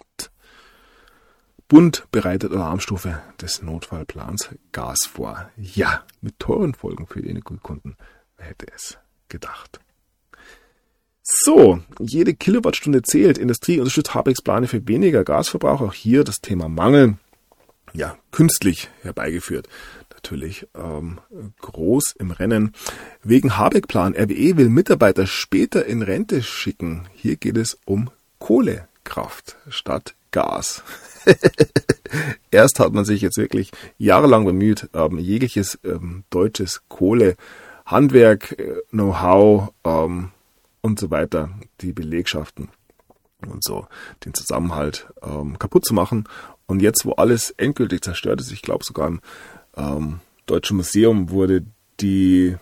Bund bereitet Alarmstufe des Notfallplans Gas vor. Ja, mit teuren Folgen für die Energiekunden. Wer hätte es gedacht? So, jede Kilowattstunde zählt. Industrie unterstützt Habecks Pläne für weniger Gasverbrauch. Auch hier das Thema Mangel, künstlich herbeigeführt. Natürlich groß im Rennen. Wegen Habeck-Plan. RWE will Mitarbeiter später in Rente schicken. Hier geht es um Kohlekraft statt Gas. Erst hat man sich jetzt wirklich jahrelang bemüht, jegliches deutsches Kohlehandwerk, Know-how und so weiter, die Belegschaften und so, den Zusammenhalt kaputt zu machen. Und jetzt, wo alles endgültig zerstört ist, ich glaube sogar im Deutschen Museum wurde die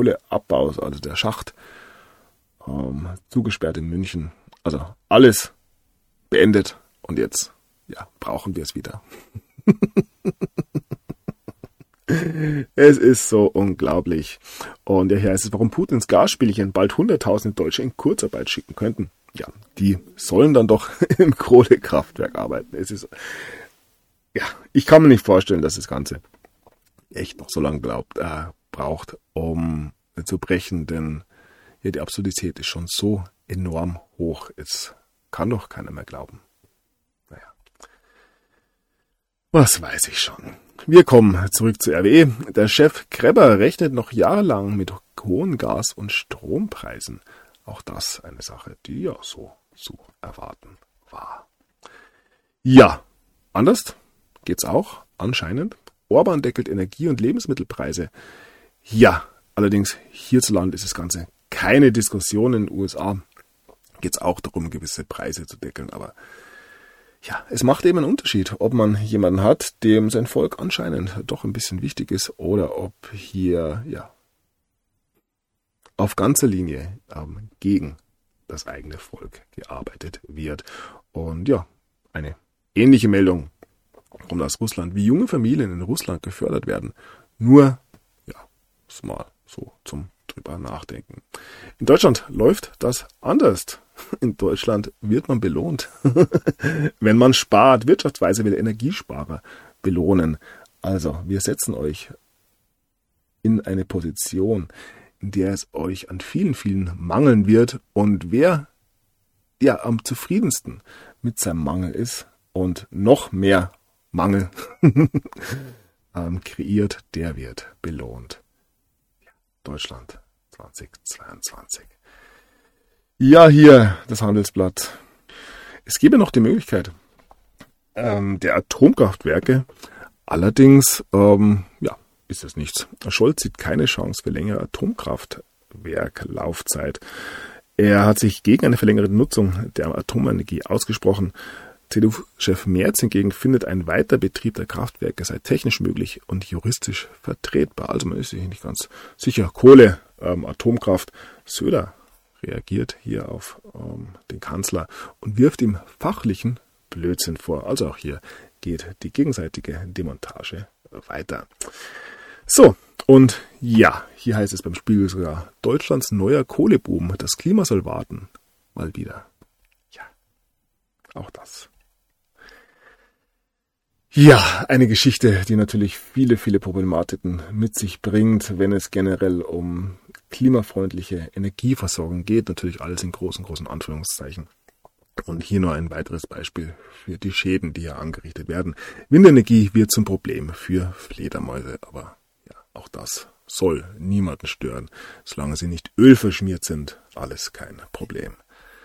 Kohleabbau, also der Schacht, zugesperrt in München. Also alles beendet und jetzt, ja, brauchen wir es wieder. Es ist so unglaublich. Und ja, hier heißt es, warum Putins Gasspielchen bald 100.000 Deutsche in Kurzarbeit schicken könnten. Ja, die sollen dann doch im Kohlekraftwerk arbeiten. Es ist, ja, ich kann mir nicht vorstellen, dass das Ganze echt noch so lange braucht, um zu brechen, denn ja, die Absurdität ist schon so enorm hoch. Es kann doch keiner mehr glauben. Naja. Was weiß ich schon. Wir kommen zurück zur RWE. Der Chef Krebber rechnet noch jahrelang mit hohen Gas- und Strompreisen. Auch das eine Sache, die ja so zu erwarten war. Ja, anders geht's auch, anscheinend. Orban deckelt Energie- und Lebensmittelpreise. Ja, allerdings hierzulande ist das Ganze keine Diskussion. In den USA geht's auch darum, gewisse Preise zu deckeln, aber ja, es macht eben einen Unterschied, ob man jemanden hat, dem sein Volk anscheinend doch ein bisschen wichtig ist oder ob hier, ja, auf ganzer Linie gegen das eigene Volk gearbeitet wird. Und ja, eine ähnliche Meldung kommt aus Russland, wie junge Familien in Russland gefördert werden. Nur, ja, ist mal so zum drüber nachdenken. In Deutschland läuft das anders. In Deutschland wird man belohnt, wenn man spart. Wirtschaftsweise will Energiesparer belohnen. Also, wir setzen euch in eine Position, in der es euch an vielen, vielen mangeln wird. Und wer ja am zufriedensten mit seinem Mangel ist und noch mehr Mangel kreiert, der wird belohnt. Deutschland 2022. Ja, hier das Handelsblatt. Es gäbe noch die Möglichkeit der Atomkraftwerke. Allerdings, ja, ist es nichts. Scholz sieht keine Chance für längere Atomkraftwerklaufzeit. Er hat sich gegen eine verlängerte Nutzung der Atomenergie ausgesprochen. CDU-Chef Merz hingegen findet, ein Weiterbetrieb der Kraftwerke sei technisch möglich und juristisch vertretbar. Also man ist sich nicht ganz sicher. Kohle, Atomkraft. Söder reagiert hier auf den Kanzler und wirft ihm fachlichen Blödsinn vor. Also auch hier geht die gegenseitige Demontage weiter. So, und ja, hier heißt es beim Spiegel sogar, Deutschlands neuer Kohleboom, das Klima soll warten. Mal wieder. Ja, auch das. Ja, eine Geschichte, die natürlich viele, viele Problematiken mit sich bringt, wenn es generell um klimafreundliche Energieversorgung geht. Natürlich alles in großen, großen Anführungszeichen. Und hier nur ein weiteres Beispiel für die Schäden, die hier angerichtet werden. Windenergie wird zum Problem für Fledermäuse, aber ja, auch das soll niemanden stören. Solange sie nicht ölverschmiert sind, alles kein Problem.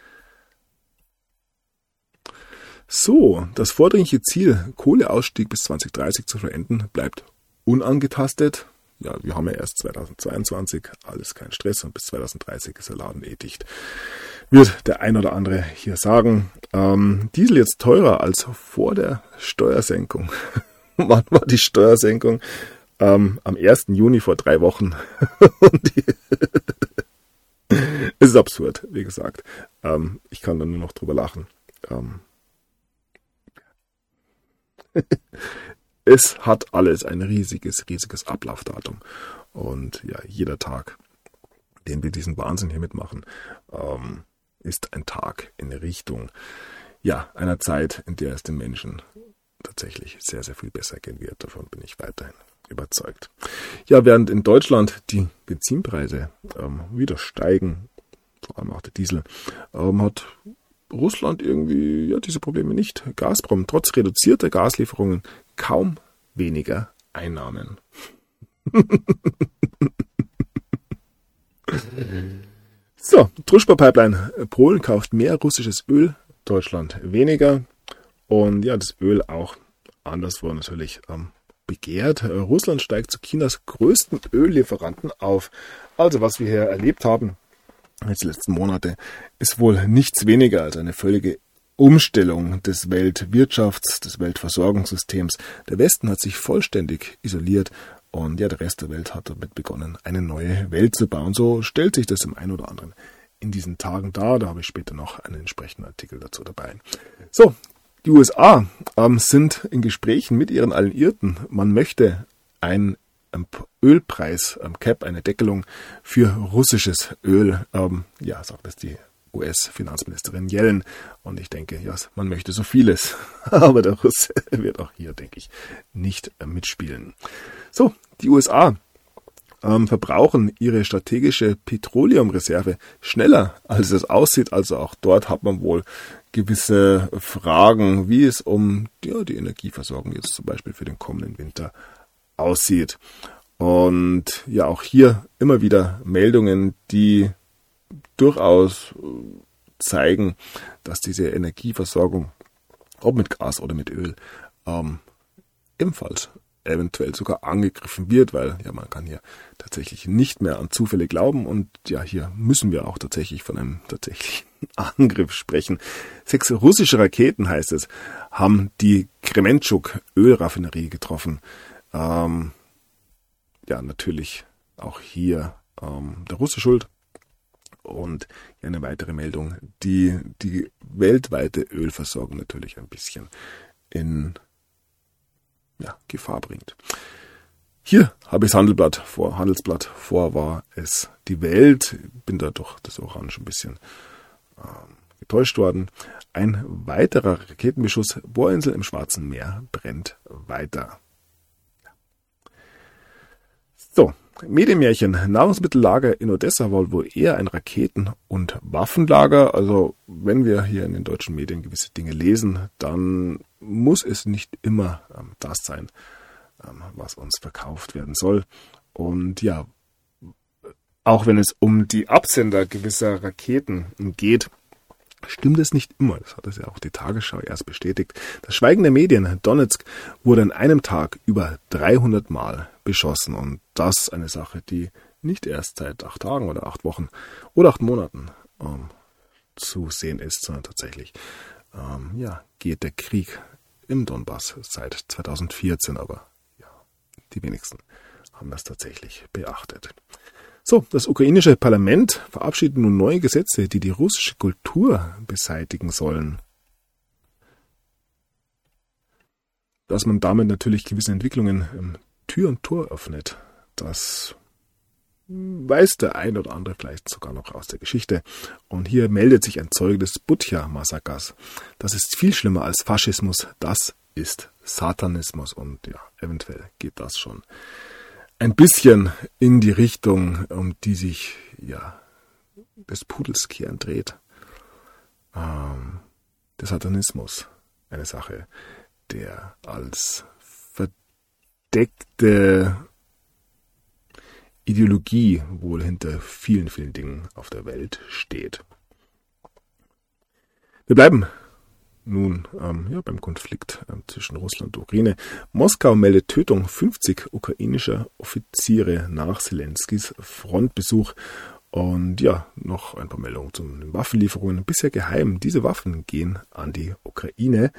So, das vordringliche Ziel, Kohleausstieg bis 2030 zu vollenden, bleibt unangetastet. Ja, wir haben ja erst 2022, alles kein Stress und bis 2030 ist der Laden dicht. Wird der ein oder andere hier sagen, Diesel jetzt teurer als vor der Steuersenkung. Wann war die Steuersenkung? Am 1. Juni vor 3 Wochen. Es ist absurd, wie gesagt. Ich kann da nur noch drüber lachen. Es hat alles ein riesiges Ablaufdatum. Und ja, jeder Tag, den wir diesen Wahnsinn hier mitmachen, ist ein Tag in Richtung ja, einer Zeit, in der es den Menschen tatsächlich sehr, sehr viel besser gehen wird. Davon bin ich weiterhin überzeugt. Ja, während in Deutschland die Benzinpreise wieder steigen, vor allem auch der Diesel, hat Russland irgendwie ja diese Probleme nicht. Gazprom trotz reduzierter Gaslieferungen kaum weniger Einnahmen. So, Druschba-Pipeline. Polen kauft mehr russisches Öl, Deutschland weniger. Und ja, das Öl auch anderswo natürlich begehrt. Russland steigt zu Chinas größten Öllieferanten auf. Also was wir hier erlebt haben, jetzt die letzten Monate, ist wohl nichts weniger als eine völlige Umstellung des Weltwirtschafts, des Weltversorgungssystems. Der Westen hat sich vollständig isoliert und ja, der Rest der Welt hat damit begonnen, eine neue Welt zu bauen. So stellt sich das im einen oder anderen in diesen Tagen da. Da habe ich später noch einen entsprechenden Artikel dazu dabei. So, die USA sind in Gesprächen mit ihren Alliierten. Man möchte einen Ölpreis, Cap, eine Deckelung für russisches Öl, sagt es die US-Finanzministerin Yellen. Und ich denke, ja, man möchte so vieles. Aber der Russe wird auch hier, denke ich, nicht mitspielen. So, die USA verbrauchen ihre strategische Petroleumreserve schneller, als es aussieht. Also auch dort hat man wohl gewisse Fragen, wie es um die Energieversorgung jetzt zum Beispiel für den kommenden Winter aussieht. Und ja, auch hier immer wieder Meldungen, die durchaus zeigen, dass diese Energieversorgung, ob mit Gas oder mit Öl, ebenfalls eventuell sogar angegriffen wird, weil ja man kann hier tatsächlich nicht mehr an Zufälle glauben und ja, hier müssen wir auch tatsächlich von einem tatsächlichen Angriff sprechen. 6 russische Raketen, heißt es, haben die Krementschuk-Ölraffinerie getroffen. Natürlich auch hier der Russe schuld. Und eine weitere Meldung, die weltweite Ölversorgung natürlich ein bisschen in Gefahr bringt. Hier habe ich das Handelsblatt vor, war es die Welt. Bin da durch das Orange ein bisschen getäuscht worden. Ein weiterer Raketenbeschuss, Bohrinsel im Schwarzen Meer brennt weiter. So, Medienmärchen. Nahrungsmittellager in Odessa war wohl eher ein Raketen- und Waffenlager. Also wenn wir hier in den deutschen Medien gewisse Dinge lesen, dann muss es nicht immer das sein, was uns verkauft werden soll. Und ja, auch wenn es um die Absender gewisser Raketen geht, stimmt es nicht immer. Das hat es ja auch die Tagesschau erst bestätigt. Das Schweigen der Medien. Donetsk wurde an einem Tag über 300 Mal beschossen. Und das eine Sache, die nicht erst seit 8 Tagen oder 8 Wochen oder 8 Monaten zu sehen ist, sondern tatsächlich geht der Krieg im Donbass seit 2014. Aber ja, die wenigsten haben das tatsächlich beachtet. So, das ukrainische Parlament verabschiedet nun neue Gesetze, die die russische Kultur beseitigen sollen. Dass man damit natürlich gewisse Entwicklungen Tür und Tor öffnet, das weiß der ein oder andere vielleicht sogar noch aus der Geschichte. Und hier meldet sich ein Zeuge des Butja-Massakers. Das ist viel schlimmer als Faschismus, das ist Satanismus. Und ja, eventuell geht das schon ein bisschen in die Richtung, um die sich des Pudels Kern dreht. Der Satanismus, eine Sache, der als verdeckte Ideologie wohl hinter vielen, vielen Dingen auf der Welt steht. Wir bleiben nun beim Konflikt zwischen Russland und Ukraine. Moskau meldet Tötung 50 ukrainischer Offiziere nach Zelenskys Frontbesuch. Und ja, noch ein paar Meldungen zu den Waffenlieferungen. Bisher geheim. Diese Waffen gehen an die Ukraine.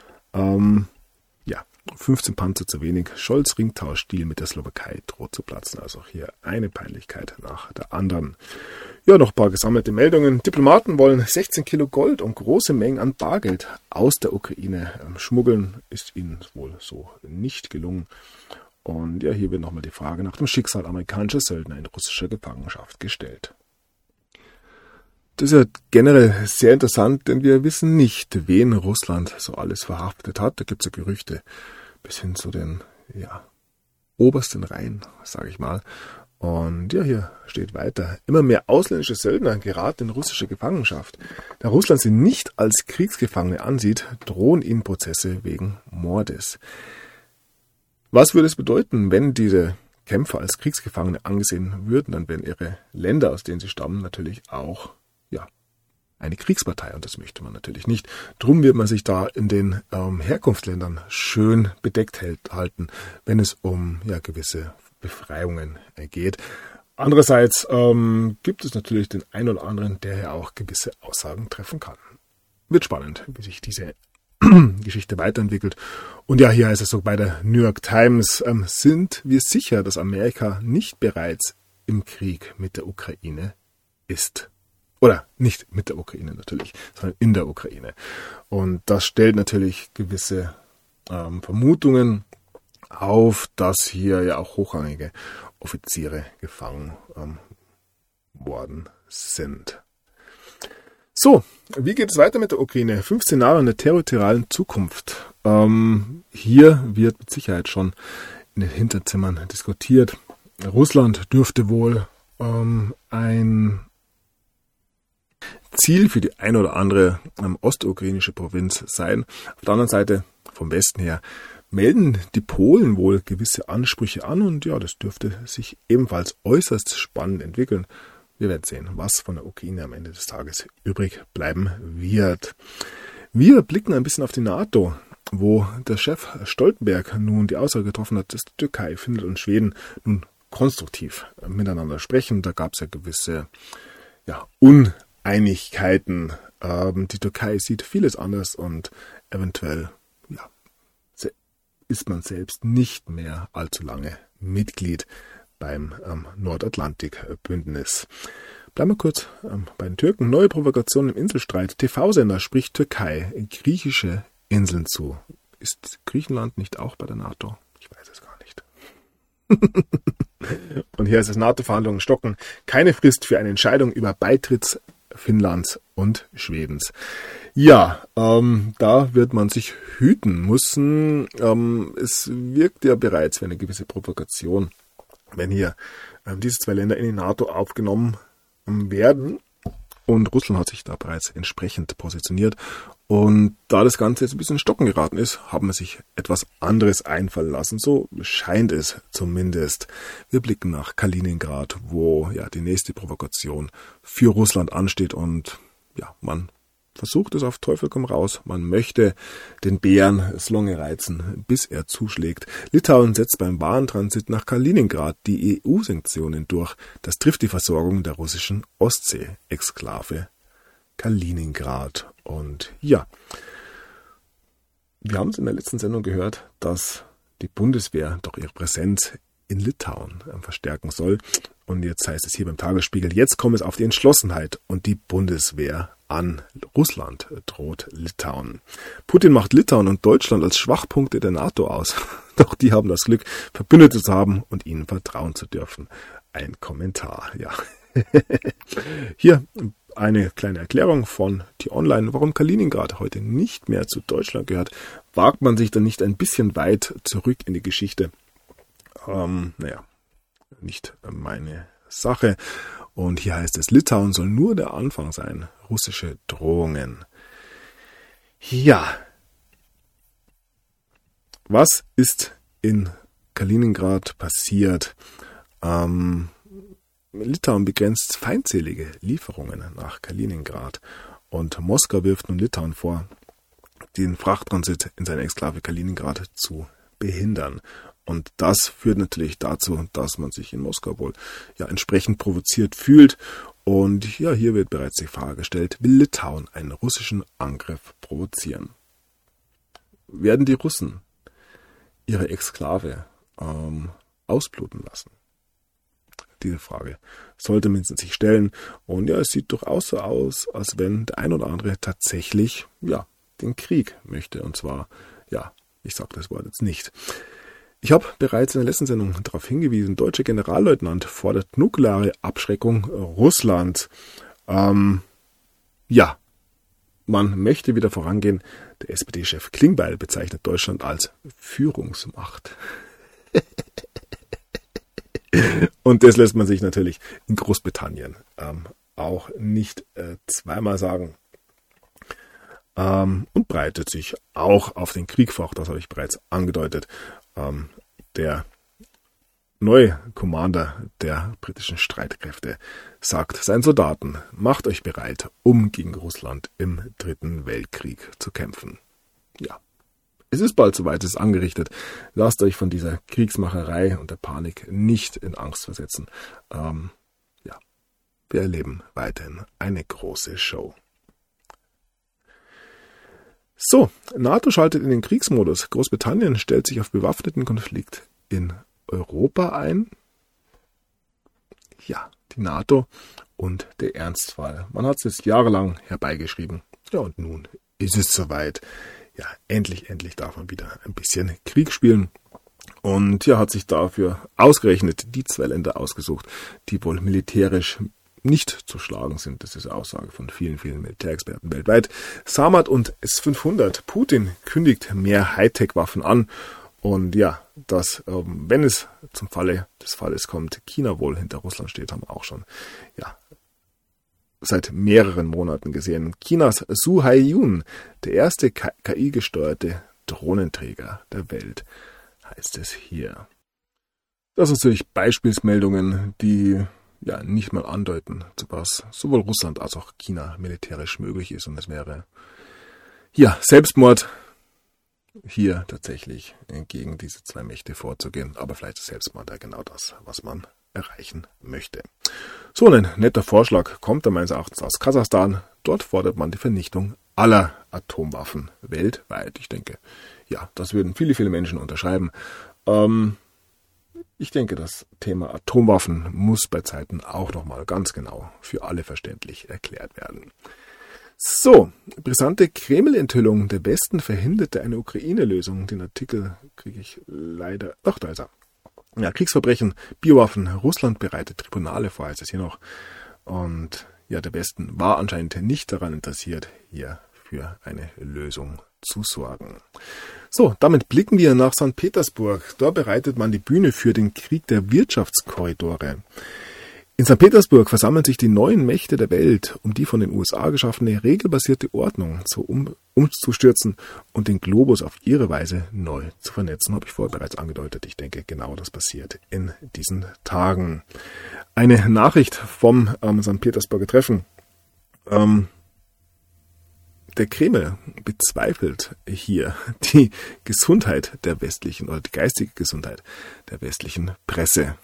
15 Panzer zu wenig. Scholz Ringtauschdeal mit der Slowakei droht zu platzen. Also auch hier eine Peinlichkeit nach der anderen. Ja, noch ein paar gesammelte Meldungen. Diplomaten wollen 16 Kilo Gold und große Mengen an Bargeld aus der Ukraine schmuggeln. Ist ihnen wohl so nicht gelungen. Und ja, hier wird nochmal die Frage nach dem Schicksal amerikanischer Söldner in russischer Gefangenschaft gestellt. Das ist ja generell sehr interessant, denn wir wissen nicht, wen Russland so alles verhaftet hat. Da gibt es ja Gerüchte bis hin zu den obersten Reihen, sage ich mal. Und ja, hier steht weiter. Immer mehr ausländische Söldner geraten in russische Gefangenschaft. Da Russland sie nicht als Kriegsgefangene ansieht, drohen ihnen Prozesse wegen Mordes. Was würde es bedeuten, wenn diese Kämpfer als Kriegsgefangene angesehen würden? Dann wären ihre Länder, aus denen sie stammen, natürlich auch eine Kriegspartei. Und das möchte man natürlich nicht. Drum wird man sich da in den Herkunftsländern schön bedeckt halten, wenn es um gewisse Befreiungen geht. Andererseits gibt es natürlich den einen oder anderen, der ja auch gewisse Aussagen treffen kann. Wird spannend, wie sich diese Geschichte weiterentwickelt. Und ja, hier heißt es so bei der New York Times, sind wir sicher, dass Amerika nicht bereits im Krieg mit der Ukraine ist. Oder nicht mit der Ukraine natürlich, sondern in der Ukraine. Und das stellt natürlich gewisse Vermutungen auf, dass hier ja auch hochrangige Offiziere gefangen worden sind. So, wie geht es weiter mit der Ukraine? 5 Szenarien der territorialen Zukunft. Hier wird mit Sicherheit schon in den Hinterzimmern diskutiert. Russland dürfte wohl ein Ziel für die ein oder andere ostukrainische Provinz sein. Auf der anderen Seite, vom Westen her, melden die Polen wohl gewisse Ansprüche an und ja, das dürfte sich ebenfalls äußerst spannend entwickeln. Wir werden sehen, was von der Ukraine am Ende des Tages übrig bleiben wird. Wir blicken ein bisschen auf die NATO, wo der Chef Stoltenberg nun die Aussage getroffen hat, dass die Türkei, Finnland und Schweden nun konstruktiv miteinander sprechen. Da gab es ja gewisse Uneinigkeiten. Die Türkei sieht vieles anders und eventuell ist man selbst nicht mehr allzu lange Mitglied beim Nordatlantikbündnis. Bleiben wir kurz bei den Türken. Neue Provokation im Inselstreit. TV-Sender spricht Türkei griechische Inseln zu. Ist Griechenland nicht auch bei der NATO? Ich weiß es gar nicht. Und hier ist es: NATO-Verhandlungen stocken. Keine Frist für eine Entscheidung über Beitritt Finnlands und Schwedens. Ja, da wird man sich hüten müssen. Es wirkt ja bereits wie eine gewisse Provokation, wenn hier diese 2 Länder in die NATO aufgenommen werden. Und Russland hat sich da bereits entsprechend positioniert. Und da das Ganze jetzt ein bisschen in Stocken geraten ist, haben wir sich etwas anderes einfallen lassen. So scheint es zumindest. Wir blicken nach Kaliningrad, wo ja die nächste Provokation für Russland ansteht. Und ja, man versucht es auf Teufel komm raus. Man möchte den Bären das Lunge reizen, bis er zuschlägt. Litauen setzt beim Warentransit nach Kaliningrad die EU-Sanktionen durch. Das trifft die Versorgung der russischen Ostsee-Exklave Kaliningrad. Und ja, wir haben es in der letzten Sendung gehört, dass die Bundeswehr doch ihre Präsenz in Litauen verstärken soll. Und jetzt heißt es hier beim Tagesspiegel: Jetzt kommt es auf die Entschlossenheit und die Bundeswehr an. Russland droht Litauen. Putin macht Litauen und Deutschland als Schwachpunkte der NATO aus. Doch die haben das Glück, Verbündete zu haben und ihnen vertrauen zu dürfen. Ein Kommentar, ja. Hier eine kleine Erklärung von T-Online, warum Kaliningrad heute nicht mehr zu Deutschland gehört. Wagt man sich dann nicht ein bisschen weit zurück in die Geschichte? Nicht meine Sache. Und hier heißt es: Litauen soll nur der Anfang sein. Russische Drohungen. Ja. Was ist in Kaliningrad passiert? Litauen begrenzt feindselige Lieferungen nach Kaliningrad. Und Moskau wirft nun Litauen vor, den Frachttransit in seine Exklave Kaliningrad zu behindern. Und das führt natürlich dazu, dass man sich in Moskau wohl entsprechend provoziert fühlt. Und ja, hier wird bereits die Frage gestellt: Will Litauen einen russischen Angriff provozieren? Werden die Russen ihre Exklave ausbluten lassen? Diese Frage sollte man sich stellen. Und ja, es sieht durchaus so aus, als wenn der ein oder andere tatsächlich den Krieg möchte. Und zwar, ich sage das Wort jetzt nicht. Ich habe bereits in der letzten Sendung darauf hingewiesen: Deutscher Generalleutnant fordert nukleare Abschreckung Russlands. Man möchte wieder vorangehen. Der SPD-Chef Klingbeil bezeichnet Deutschland als Führungsmacht. Und das lässt man sich natürlich in Großbritannien auch nicht zweimal sagen. Und breitet sich auch auf den Krieg vor. Das habe ich bereits angedeutet. Der neue Commander der britischen Streitkräfte sagt seinen Soldaten: Macht euch bereit, um gegen Russland im 3. Weltkrieg zu kämpfen. Ja, es ist bald soweit, es ist angerichtet. Lasst euch von dieser Kriegsmacherei und der Panik nicht in Angst versetzen. Wir erleben weiterhin eine große Show. So, NATO schaltet in den Kriegsmodus. Großbritannien stellt sich auf bewaffneten Konflikt in Europa ein. Ja, die NATO und der Ernstfall. Man hat es jetzt jahrelang herbeigeschrieben. Ja, und nun ist es soweit. Ja, endlich darf man wieder ein bisschen Krieg spielen. Und ja, hat sich dafür ausgerechnet die zwei Länder ausgesucht, die wohl militärisch nicht zu schlagen sind. Das ist eine Aussage von vielen Militärexperten weltweit. Samad und S-500. Putin kündigt mehr Hightech-Waffen an. Und ja, dass, wenn es zum Falle des Falles kommt, China wohl hinter Russland steht, haben wir auch schon seit mehreren Monaten gesehen. Chinas Su Haiyun, der erste KI-gesteuerte Drohnenträger der Welt, heißt es hier. Das sind natürlich Beispielsmeldungen, die ja nicht mal andeuten, zu was sowohl Russland als auch China militärisch möglich ist. Und es wäre Selbstmord, hier tatsächlich gegen diese zwei Mächte vorzugehen. Aber vielleicht ist Selbstmord ja genau das, was man erreichen möchte. So ein netter Vorschlag kommt da meines Erachtens aus Kasachstan. Dort fordert man die Vernichtung aller Atomwaffen weltweit. Ich denke, ja, das würden viele Menschen unterschreiben. Ich denke, das Thema Atomwaffen muss bei Zeiten auch nochmal ganz genau für alle verständlich erklärt werden. So, brisante Kreml-Enthüllung. Der Westen verhinderte eine Ukraine-Lösung. Den Artikel kriege ich leider... Ach, da ist er. Ja, Kriegsverbrechen, Biowaffen. Russland bereitet Tribunale vor, heißt es hier noch. Und ja, der Westen war anscheinend nicht daran interessiert, hier für eine Lösung zu sorgen. So, damit blicken wir nach St. Petersburg. Da bereitet man die Bühne für den Krieg der Wirtschaftskorridore. In St. Petersburg versammeln sich die neuen Mächte der Welt, um die von den USA geschaffene regelbasierte Ordnung umzustürzen und den Globus auf ihre Weise neu zu vernetzen. Habe ich vorher bereits angedeutet. Ich denke, genau das passiert in diesen Tagen. Eine Nachricht vom St. Petersburger Treffen. Der Kreml bezweifelt hier die Gesundheit der westlichen oder die geistige Gesundheit der westlichen Presse.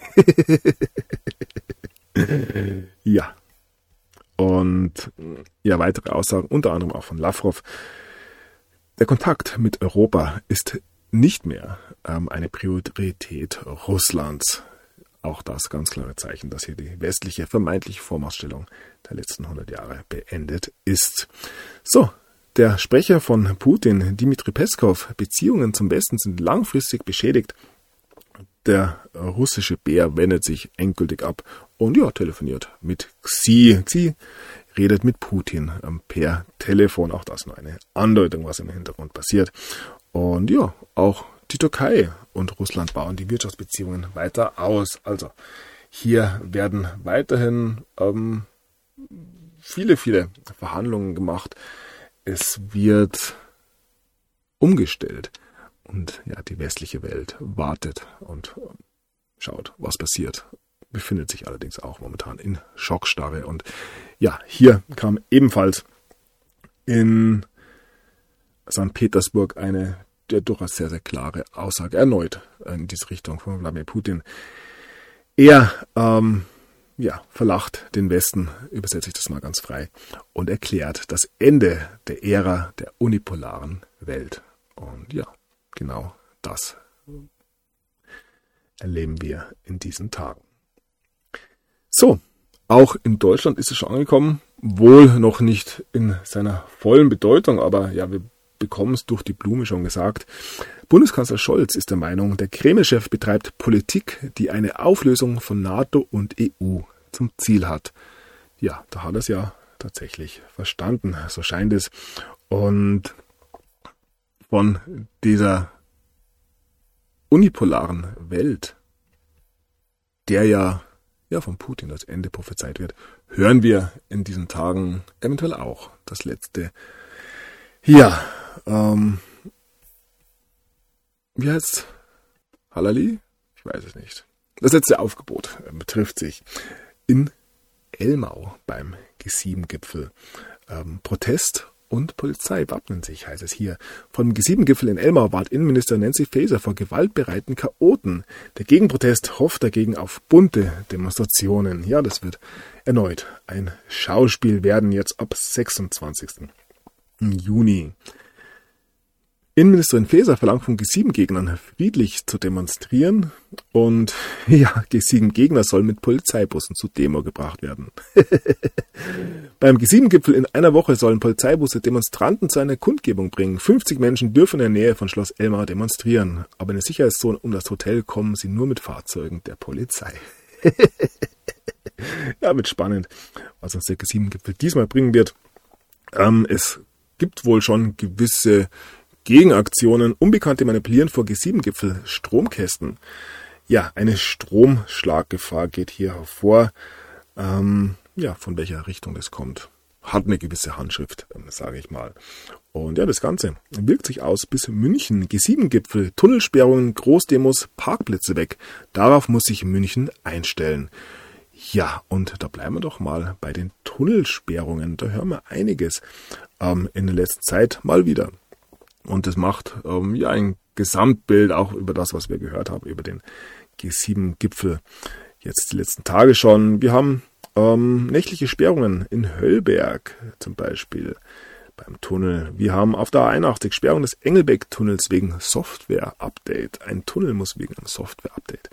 Ja. Und ja, weitere Aussagen, unter anderem auch von Lavrov. Der Kontakt mit Europa ist nicht mehr eine Priorität Russlands. Auch das ganz klare Zeichen, dass hier die westliche vermeintliche Vormachtstellung der letzten 100 Jahre beendet ist. So, der Sprecher von Putin, Dmitri Peskov, Beziehungen zum Westen sind langfristig beschädigt. Der russische Bär wendet sich endgültig ab und ja, telefoniert mit Xi. Xi redet mit Putin per Telefon. Auch das nur eine Andeutung, was im Hintergrund passiert. Und ja, auch die Türkei und Russland bauen die Wirtschaftsbeziehungen weiter aus. Also hier werden weiterhin viele Verhandlungen gemacht. Es wird umgestellt. Und ja, die westliche Welt wartet und schaut, was passiert. Befindet sich allerdings auch momentan in Schockstarre. Und ja, hier kam ebenfalls in St. Petersburg eine durchaus sehr klare Aussage erneut in diese Richtung von Wladimir Putin. Er verlacht den Westen, übersetze ich das mal ganz frei, und erklärt das Ende der Ära der unipolaren Welt. Und ja, genau das erleben wir in diesen Tagen. So, auch in Deutschland ist es schon angekommen, wohl noch nicht in seiner vollen Bedeutung, aber ja, wir bekommen es durch die Blume schon gesagt. Bundeskanzler Scholz ist der Meinung, der Kreml-Chef betreibt Politik, die eine Auflösung von NATO und EU zum Ziel hat. Ja, da hat er es ja tatsächlich verstanden, so scheint es. Und von dieser unipolaren Welt, der ja von Putin das Ende prophezeit wird, hören wir in diesen Tagen eventuell auch das letzte, wie heißt's? Halali? Ich weiß es nicht. Das letzte Aufgebot betrifft sich in Elmau beim G7-Gipfel. Protest und Polizei wappnen sich, heißt es hier. Vom G7-Gipfel in Elmau warnt Innenminister Nancy Faeser vor gewaltbereiten Chaoten. Der Gegenprotest hofft dagegen auf bunte Demonstrationen. Ja, das wird erneut ein Schauspiel werden, jetzt ab 26. Juni. Innenministerin Faeser verlangt von G7-Gegnern, friedlich zu demonstrieren. Und ja, G7-Gegner sollen mit Polizeibussen zur Demo gebracht werden. Beim G7-Gipfel in einer Woche sollen Polizeibusse Demonstranten zu einer Kundgebung bringen. 50 Menschen dürfen in der Nähe von Schloss Elmar demonstrieren. Aber in der Sicherheitszone um das Hotel kommen sie nur mit Fahrzeugen der Polizei. Ja, wird spannend, was uns der G7-Gipfel diesmal bringen wird. Es gibt wohl schon gewisse Gegenaktionen. Unbekannte manipulieren vor G7-Gipfel Stromkästen. Ja, eine Stromschlaggefahr geht hier hervor. Von welcher Richtung das kommt. Hat eine gewisse Handschrift, sage ich mal. Und ja, das Ganze wirkt sich aus bis München. G7-Gipfel, Tunnelsperrungen, Großdemos, Parkplätze weg. Darauf muss sich München einstellen. Ja, und da bleiben wir doch mal bei den Tunnelsperrungen. Da hören wir einiges in der letzten Zeit mal wieder. Und das macht ein Gesamtbild auch über das, was wir gehört haben, über den G7-Gipfel. Jetzt die letzten Tage schon. Wir haben nächtliche Sperrungen in Höllberg zum Beispiel beim Tunnel. Wir haben auf der A81 Sperrung des Engelbeck-Tunnels wegen Software-Update. Ein Tunnel muss wegen einem Software-Update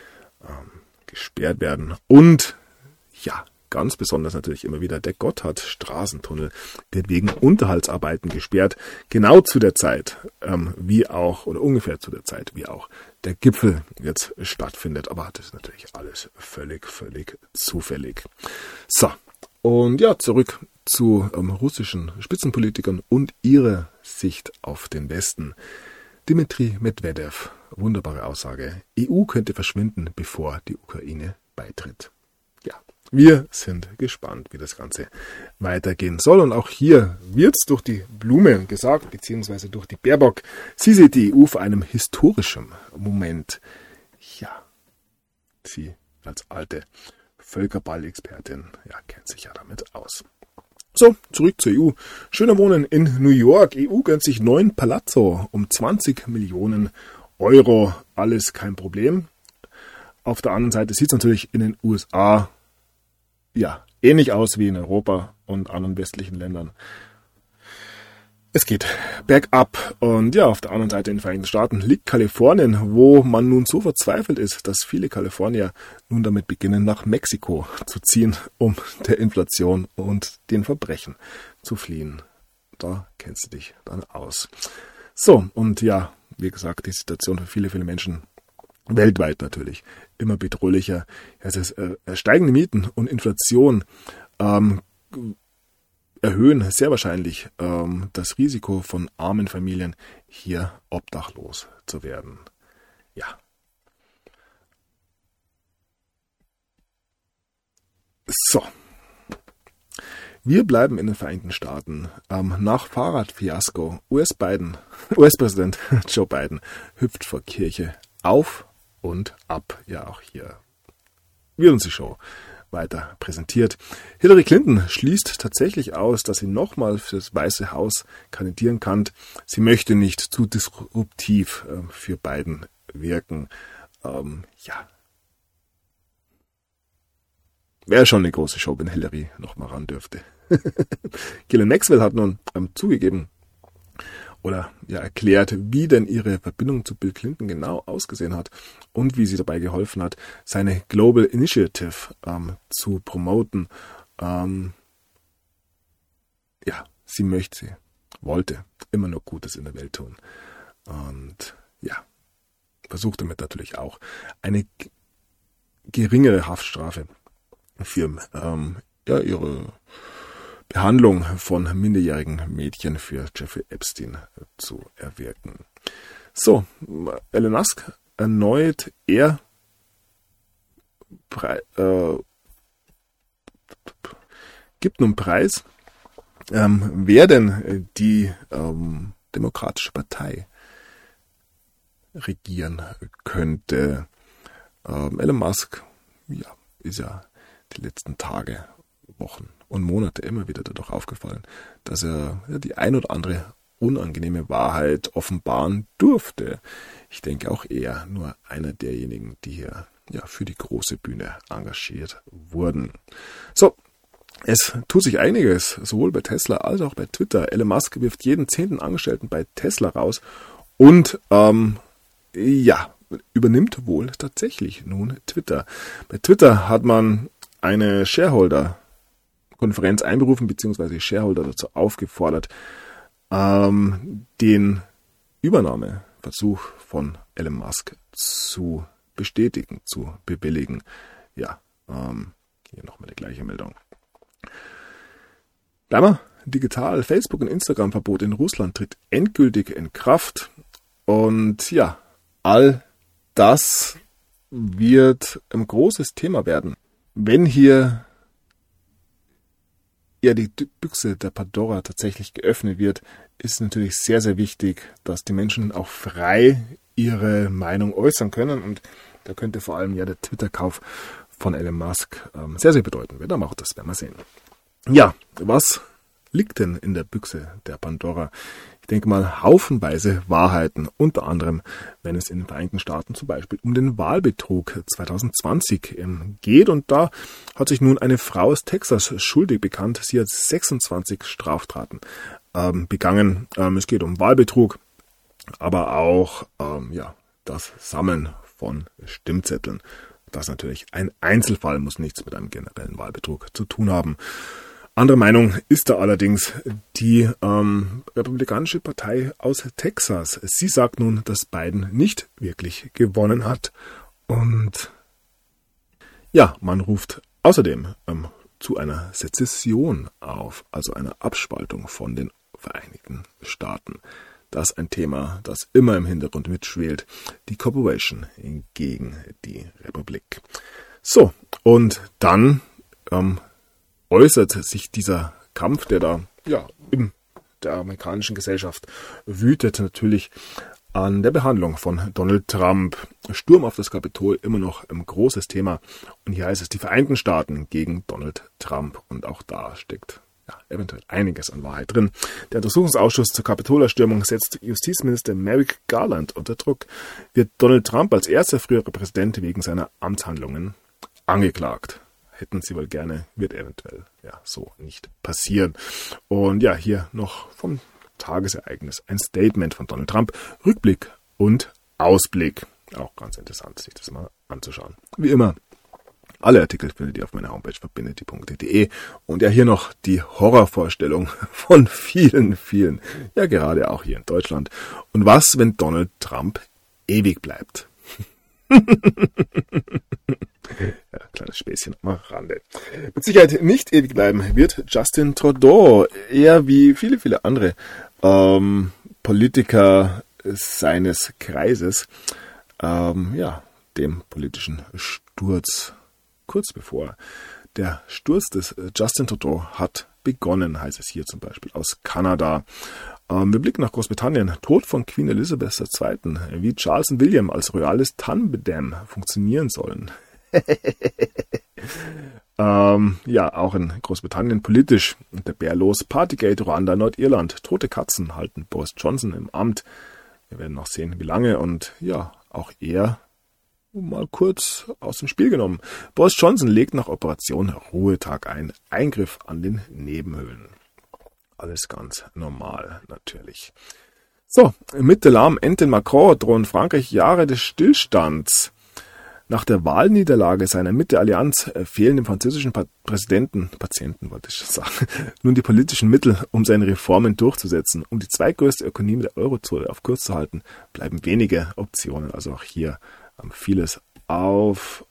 gesperrt werden. Und ja, ganz besonders natürlich immer wieder der Gotthard-Straßentunnel wird wegen Unterhaltsarbeiten gesperrt. Genau zu der Zeit, ungefähr zu der Zeit, wie auch der Gipfel jetzt stattfindet. Aber das ist natürlich alles völlig zufällig. So, und ja, zurück zu russischen Spitzenpolitikern und ihrer Sicht auf den Westen. Dmitri Medvedev, wunderbare Aussage. EU könnte verschwinden, bevor die Ukraine beitritt. Ja, wir sind gespannt, wie das Ganze weitergehen soll. Und auch hier wird es durch die Blume gesagt, beziehungsweise durch die Baerbock. Sie sieht die EU vor einem historischen Moment. Ja, sie als alte Völkerball-Expertin, kennt sich ja damit aus. So, zurück zur EU. Schöner Wohnen in New York. EU gönnt sich neuen Palazzo um 20 Millionen Euro. Alles kein Problem. Auf der anderen Seite sieht es natürlich in den USA ähnlich aus wie in Europa und anderen westlichen Ländern. Es geht bergab. Und auf der anderen Seite in den Vereinigten Staaten liegt Kalifornien, wo man nun so verzweifelt ist, dass viele Kalifornier nun damit beginnen, nach Mexiko zu ziehen, um der Inflation und den Verbrechen zu fliehen. Da kennst du dich dann aus. So, und wie gesagt, die Situation für viele Menschen weltweit natürlich immer bedrohlicher. Es ist steigende Mieten und Inflation erhöhen sehr wahrscheinlich das Risiko von armen Familien, hier obdachlos zu werden. Ja. So. Wir bleiben in den Vereinigten Staaten. Nach Fahrradfiasko US-Präsident Joe Biden hüpft vor Kirche auf und ab. Ja, auch hier wird uns die Show weiter präsentiert. Hillary Clinton schließt tatsächlich aus, dass sie nochmal für das Weiße Haus kandidieren kann. Sie möchte nicht zu disruptiv für Biden wirken. Wäre schon eine große Show, wenn Hillary nochmal ran dürfte. Ghislaine Maxwell hat nun zugegeben oder erklärt, wie denn ihre Verbindung zu Bill Clinton genau ausgesehen hat und wie sie dabei geholfen hat, seine Global Initiative zu promoten. Sie wollte immer nur Gutes in der Welt tun. Und versucht damit natürlich auch eine geringere Haftstrafe für ihre Behandlung von minderjährigen Mädchen für Jeffrey Epstein zu erwirken. So, Elon Musk erneut gibt nun Preis, wer denn die Demokratische Partei regieren könnte. Elon Musk ist die letzten Tage, Wochen und Monate immer wieder dadurch aufgefallen, dass er die ein oder andere unangenehme Wahrheit offenbaren durfte. Ich denke auch eher nur einer derjenigen, die hier für die große Bühne engagiert wurden. So, Es tut sich einiges, sowohl bei Tesla als auch bei Twitter. Elon Musk wirft jeden 10. Angestellten bei Tesla raus und übernimmt wohl tatsächlich nun Twitter. Bei Twitter hat man eine Shareholder-Konferenz einberufen, beziehungsweise Shareholder dazu aufgefordert, den Übernahmeversuch von Elon Musk zu bestätigen, zu bewilligen. Ja, hier nochmal die gleiche Meldung. Bleiben wir digital. Facebook- und Instagram-Verbot in Russland tritt endgültig in Kraft. Und ja, all das wird ein großes Thema werden. Wenn hier die Büchse der Pandora tatsächlich geöffnet wird, ist natürlich sehr, sehr wichtig, dass die Menschen auch frei ihre Meinung äußern können. Und da könnte vor allem der Twitter-Kauf von Elon Musk sehr, sehr bedeuten. Wenn er macht, das werden wir sehen. Ja, was liegt denn in der Büchse der Pandora? Ich denke mal haufenweise Wahrheiten, unter anderem, wenn es in den Vereinigten Staaten zum Beispiel um den Wahlbetrug 2020 geht. Und da hat sich nun eine Frau aus Texas schuldig bekannt. Sie hat 26 Straftaten begangen. Es geht um Wahlbetrug, aber auch das Sammeln von Stimmzetteln. Das ist natürlich ein Einzelfall, muss nichts mit einem generellen Wahlbetrug zu tun haben. Andere Meinung ist da allerdings die Republikanische Partei aus Texas. Sie sagt nun, dass Biden nicht wirklich gewonnen hat. Und ja, man ruft außerdem zu einer Sezession auf, also einer Abspaltung von den Vereinigten Staaten. Das ist ein Thema, das immer im Hintergrund mitschwelt. Die Corporation gegen die Republik. So, und dann äußert sich dieser Kampf, der da in der amerikanischen Gesellschaft wütet, natürlich an der Behandlung von Donald Trump. Sturm auf das Kapitol, immer noch ein großes Thema. Und hier heißt es die Vereinigten Staaten gegen Donald Trump. Und auch da steckt eventuell einiges an Wahrheit drin. Der Untersuchungsausschuss zur Kapitolerstürmung setzt Justizminister Merrick Garland unter Druck. Wird Donald Trump als erster frühere Präsident wegen seiner Amtshandlungen angeklagt. Hätten sie wohl gerne, wird eventuell so nicht passieren. Und ja, hier noch vom Tagesereignis ein Statement von Donald Trump. Rückblick und Ausblick. Auch ganz interessant, sich das mal anzuschauen. Wie immer, alle Artikel findet ihr auf meiner Homepage verbindet.de. Und ja, hier noch die Horrorvorstellung von vielen, vielen, ja gerade auch hier in Deutschland. Und was, wenn Donald Trump ewig bleibt? Ja, kleines Späßchen am Rande. Mit Sicherheit nicht ewig bleiben wird Justin Trudeau. Er wie viele, viele andere Politiker seines Kreises, dem politischen Sturz kurz bevor. Der Sturz des Justin Trudeau hat begonnen, heißt es hier zum Beispiel aus Kanada. Wir blicken nach Großbritannien. Tod von Queen Elizabeth II. Wie Charles und William als royales Tandem funktionieren sollen. Auch in Großbritannien politisch. Der Bär los. Partygate, Ruanda, Nordirland. Tote Katzen halten Boris Johnson im Amt. Wir werden noch sehen, wie lange. Und ja, auch er mal kurz aus dem Spiel genommen. Boris Johnson legt nach Operation Ruhetag ein. Eingriff an den Nebenhöhlen. Alles ganz normal, natürlich. So, mit der lahmen Ente Macron drohen Frankreich Jahre des Stillstands. Nach der Wahlniederlage seiner Mitte-Allianz fehlen dem französischen Patienten, wollte ich sagen, nun die politischen Mittel, um seine Reformen durchzusetzen. Um die zweitgrößte Ökonomie der Eurozone auf Kurs zu halten, bleiben wenige Optionen. Also auch hier vieles auf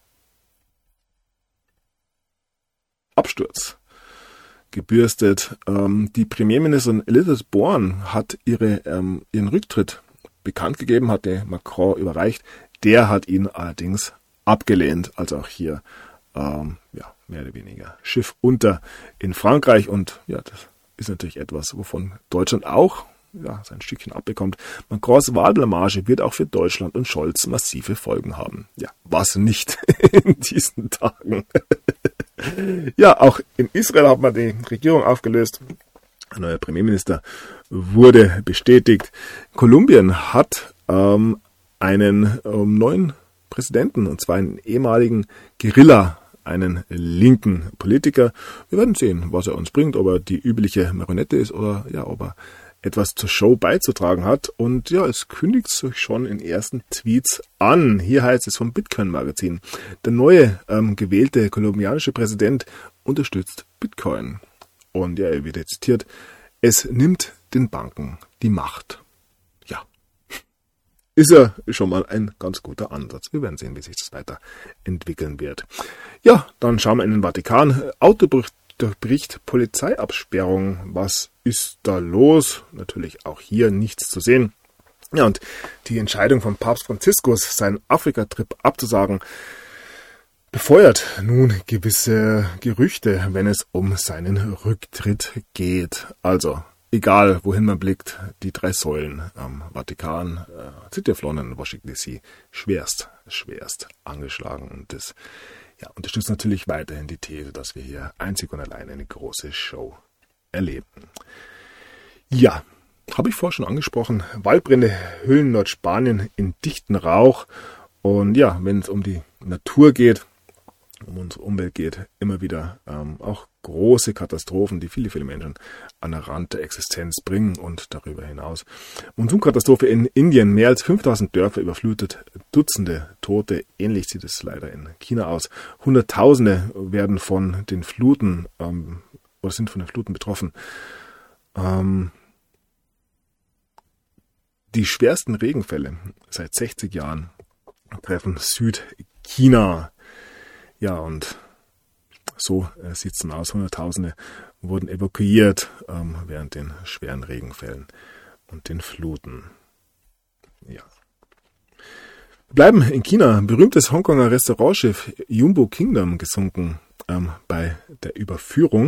Absturz gebürstet. Die Premierministerin Elizabeth Borne hat ihren Rücktritt bekannt gegeben, hat der Macron überreicht. Der hat ihn allerdings abgelehnt. Also auch hier mehr oder weniger Schiff unter in Frankreich. Und ja, das ist natürlich etwas, wovon Deutschland auch sein Stückchen abbekommt. Macrons Wahlblamage wird auch für Deutschland und Scholz massive Folgen haben. Ja, was nicht in diesen Tagen. Ja, auch in Israel hat man die Regierung aufgelöst. Ein neuer Premierminister wurde bestätigt. Kolumbien hat einen neuen Präsidenten, und zwar einen ehemaligen Guerilla einen linken Politiker. Wir werden sehen, was er uns bringt, ob er die übliche Marionette ist oder ja, ob er etwas zur Show beizutragen hat. Und ja, es kündigt sich schon in ersten Tweets an. Hier heißt es vom Bitcoin-Magazin: Der neue gewählte kolumbianische Präsident unterstützt Bitcoin. Und ja, er wird jetzt zitiert: Es nimmt den Banken die Macht. Ja, ist ja schon mal ein ganz guter Ansatz. Wir werden sehen, wie sich das weiterentwickeln wird. Ja, dann schauen wir in den Vatikan. Autobericht Polizeiabsperrung. Was ist da los? Natürlich auch hier nichts zu sehen. Ja, und die Entscheidung von Papst Franziskus, seinen Afrika-Trip abzusagen, befeuert nun gewisse Gerüchte, wenn es um seinen Rücktritt geht. Also, egal wohin man blickt, die 3 Säulen am Vatikan, City of London, Washington DC, schwerst angeschlagen. Und das unterstützt natürlich weiterhin die These, dass wir hier einzig und allein eine große Show erleben. Ja, habe ich vorher schon angesprochen, Waldbrände hüllen Nordspanien in dichten Rauch. Und ja, wenn es um die Natur geht, um unsere Umwelt geht, immer wieder auch große Katastrophen, die viele Menschen an den Rand der Existenz bringen und darüber hinaus. Monsunkatastrophe in Indien, mehr als 5000 Dörfer überflutet, Dutzende Tote, ähnlich sieht es leider in China aus. Hunderttausende werden von den Fluten oder sind von den Fluten betroffen. Die schwersten Regenfälle seit 60 Jahren treffen Südchina. Ja, und so sieht es dann aus. Hunderttausende wurden evakuiert während den schweren Regenfällen und den Fluten. Ja. Wir bleiben in China. Berühmtes Hongkonger Restaurantschiff Jumbo Kingdom gesunken bei der Überführung.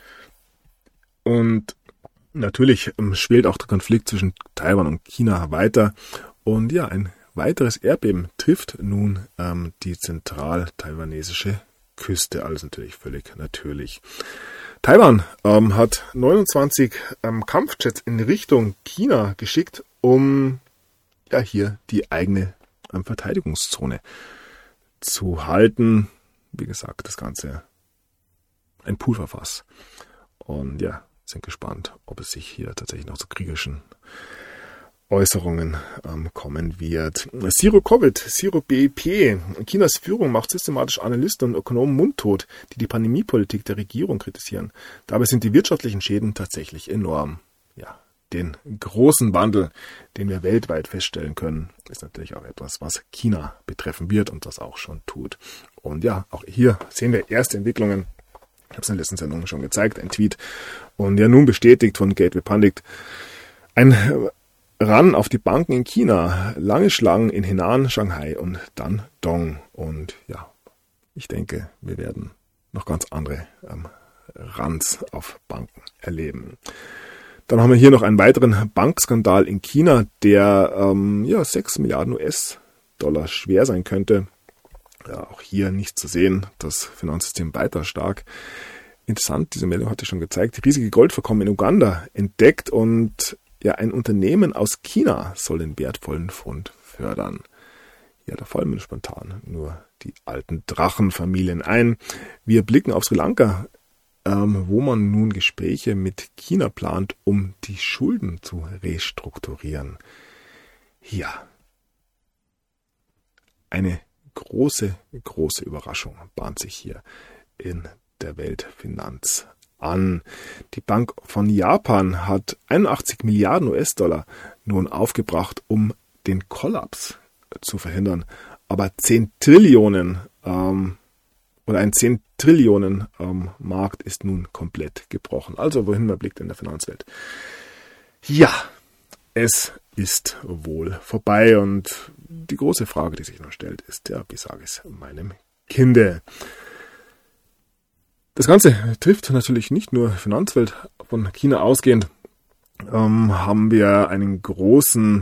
Und natürlich schwelt auch der Konflikt zwischen Taiwan und China weiter. Und ja, ein weiteres Erdbeben trifft nun die zentral-taiwanesische Küste. Alles natürlich völlig natürlich. Taiwan hat 29 Kampfjets in Richtung China geschickt, um ja hier die eigene Verteidigungszone zu halten. Wie gesagt, das Ganze ein Pulverfass. Und ja, sind gespannt, ob es sich hier tatsächlich noch zu kriegerischen Äußerungen kommen wird. Zero Covid, Zero BIP. Chinas Führung macht systematisch Analysten und Ökonomen mundtot, die die Pandemiepolitik der Regierung kritisieren. Dabei sind die wirtschaftlichen Schäden tatsächlich enorm. Ja, den großen Wandel, den wir weltweit feststellen können, ist natürlich auch etwas, was China betreffen wird und das auch schon tut. Und ja, auch hier sehen wir erste Entwicklungen. Ich habe es in der letzten Sendung schon gezeigt, ein Tweet. Und ja, nun bestätigt von Gateway Pundit, ein Run auf die Banken in China, lange Schlangen in Henan, Shanghai und dann Dong. Und ja, ich denke, wir werden noch ganz andere Runs auf Banken erleben. Dann haben wir hier noch einen weiteren Bankskandal in China, der 6 Milliarden US-Dollar schwer sein könnte. Ja, auch hier nicht zu sehen, das Finanzsystem weiter stark. Interessant, diese Meldung hatte ich schon gezeigt. Riesige Goldvorkommen in Uganda entdeckt und ja, ein Unternehmen aus China soll den wertvollen Fund fördern. Ja, da fallen mir spontan nur die alten Drachenfamilien ein. Wir blicken auf Sri Lanka, wo man nun Gespräche mit China plant, um die Schulden zu restrukturieren. Ja, eine große Überraschung bahnt sich hier in der Weltfinanz an. Die Bank von Japan hat 81 Milliarden US-Dollar nun aufgebracht, um den Kollaps zu verhindern. Aber 10 Trillionen oder ein 10 Trillionen Markt ist nun komplett gebrochen. Also wohin man blickt in der Finanzwelt. Ja, es ist wohl vorbei und die große Frage, die sich noch stellt, ist, ja, wie sage ich es meinem Kinde? Das Ganze trifft natürlich nicht nur Finanzwelt. Von China ausgehend haben wir einen großen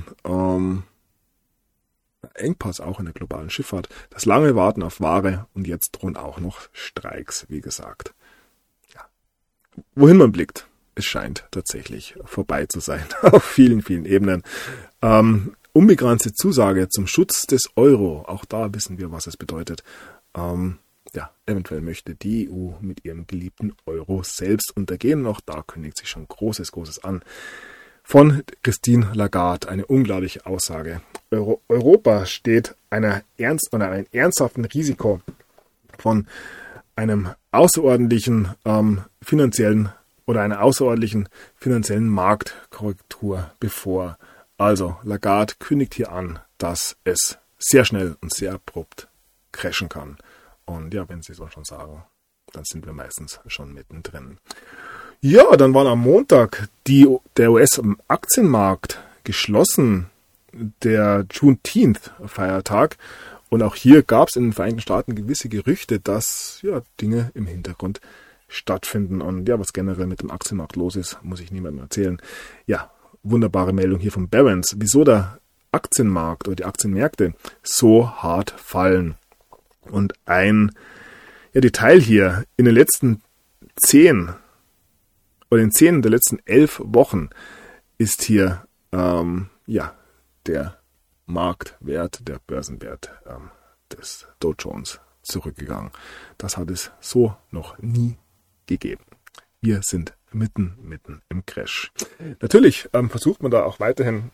Engpass auch in der globalen Schifffahrt. Das lange Warten auf Ware und jetzt drohen auch noch Streiks, wie gesagt. Ja. Wohin man blickt, es scheint tatsächlich vorbei zu sein auf vielen Ebenen. Unbegrenzte Zusage zum Schutz des Euro, auch da wissen wir, was es bedeutet. ja, eventuell möchte die EU mit ihrem geliebten Euro selbst untergehen. Auch da kündigt sich schon Großes an. Von Christine Lagarde, eine unglaubliche Aussage. Europa steht einem ernsthaften Risiko von einem außerordentlichen finanziellen Marktkorrektur bevor. Also Lagarde kündigt hier an, dass es sehr schnell und sehr abrupt crashen kann. Und ja, wenn Sie so schon sagen, dann sind wir meistens schon mittendrin. Ja, dann war am Montag der US-Aktienmarkt geschlossen, der Juneteenth-Feiertag. Und auch hier gab es in den Vereinigten Staaten gewisse Gerüchte, dass ja Dinge im Hintergrund stattfinden. Und ja, was generell mit dem Aktienmarkt los ist, muss ich niemandem erzählen. Ja, wunderbare Meldung hier von Barron's, wieso der Aktienmarkt oder die Aktienmärkte so hart fallen. Und ein Detail hier, in den letzten 10 der letzten 11 Wochen ist hier der Marktwert, der Börsenwert des Dow Jones zurückgegangen. Das hat es so noch nie gegeben. Wir sind mitten im Crash. Natürlich versucht man da auch weiterhin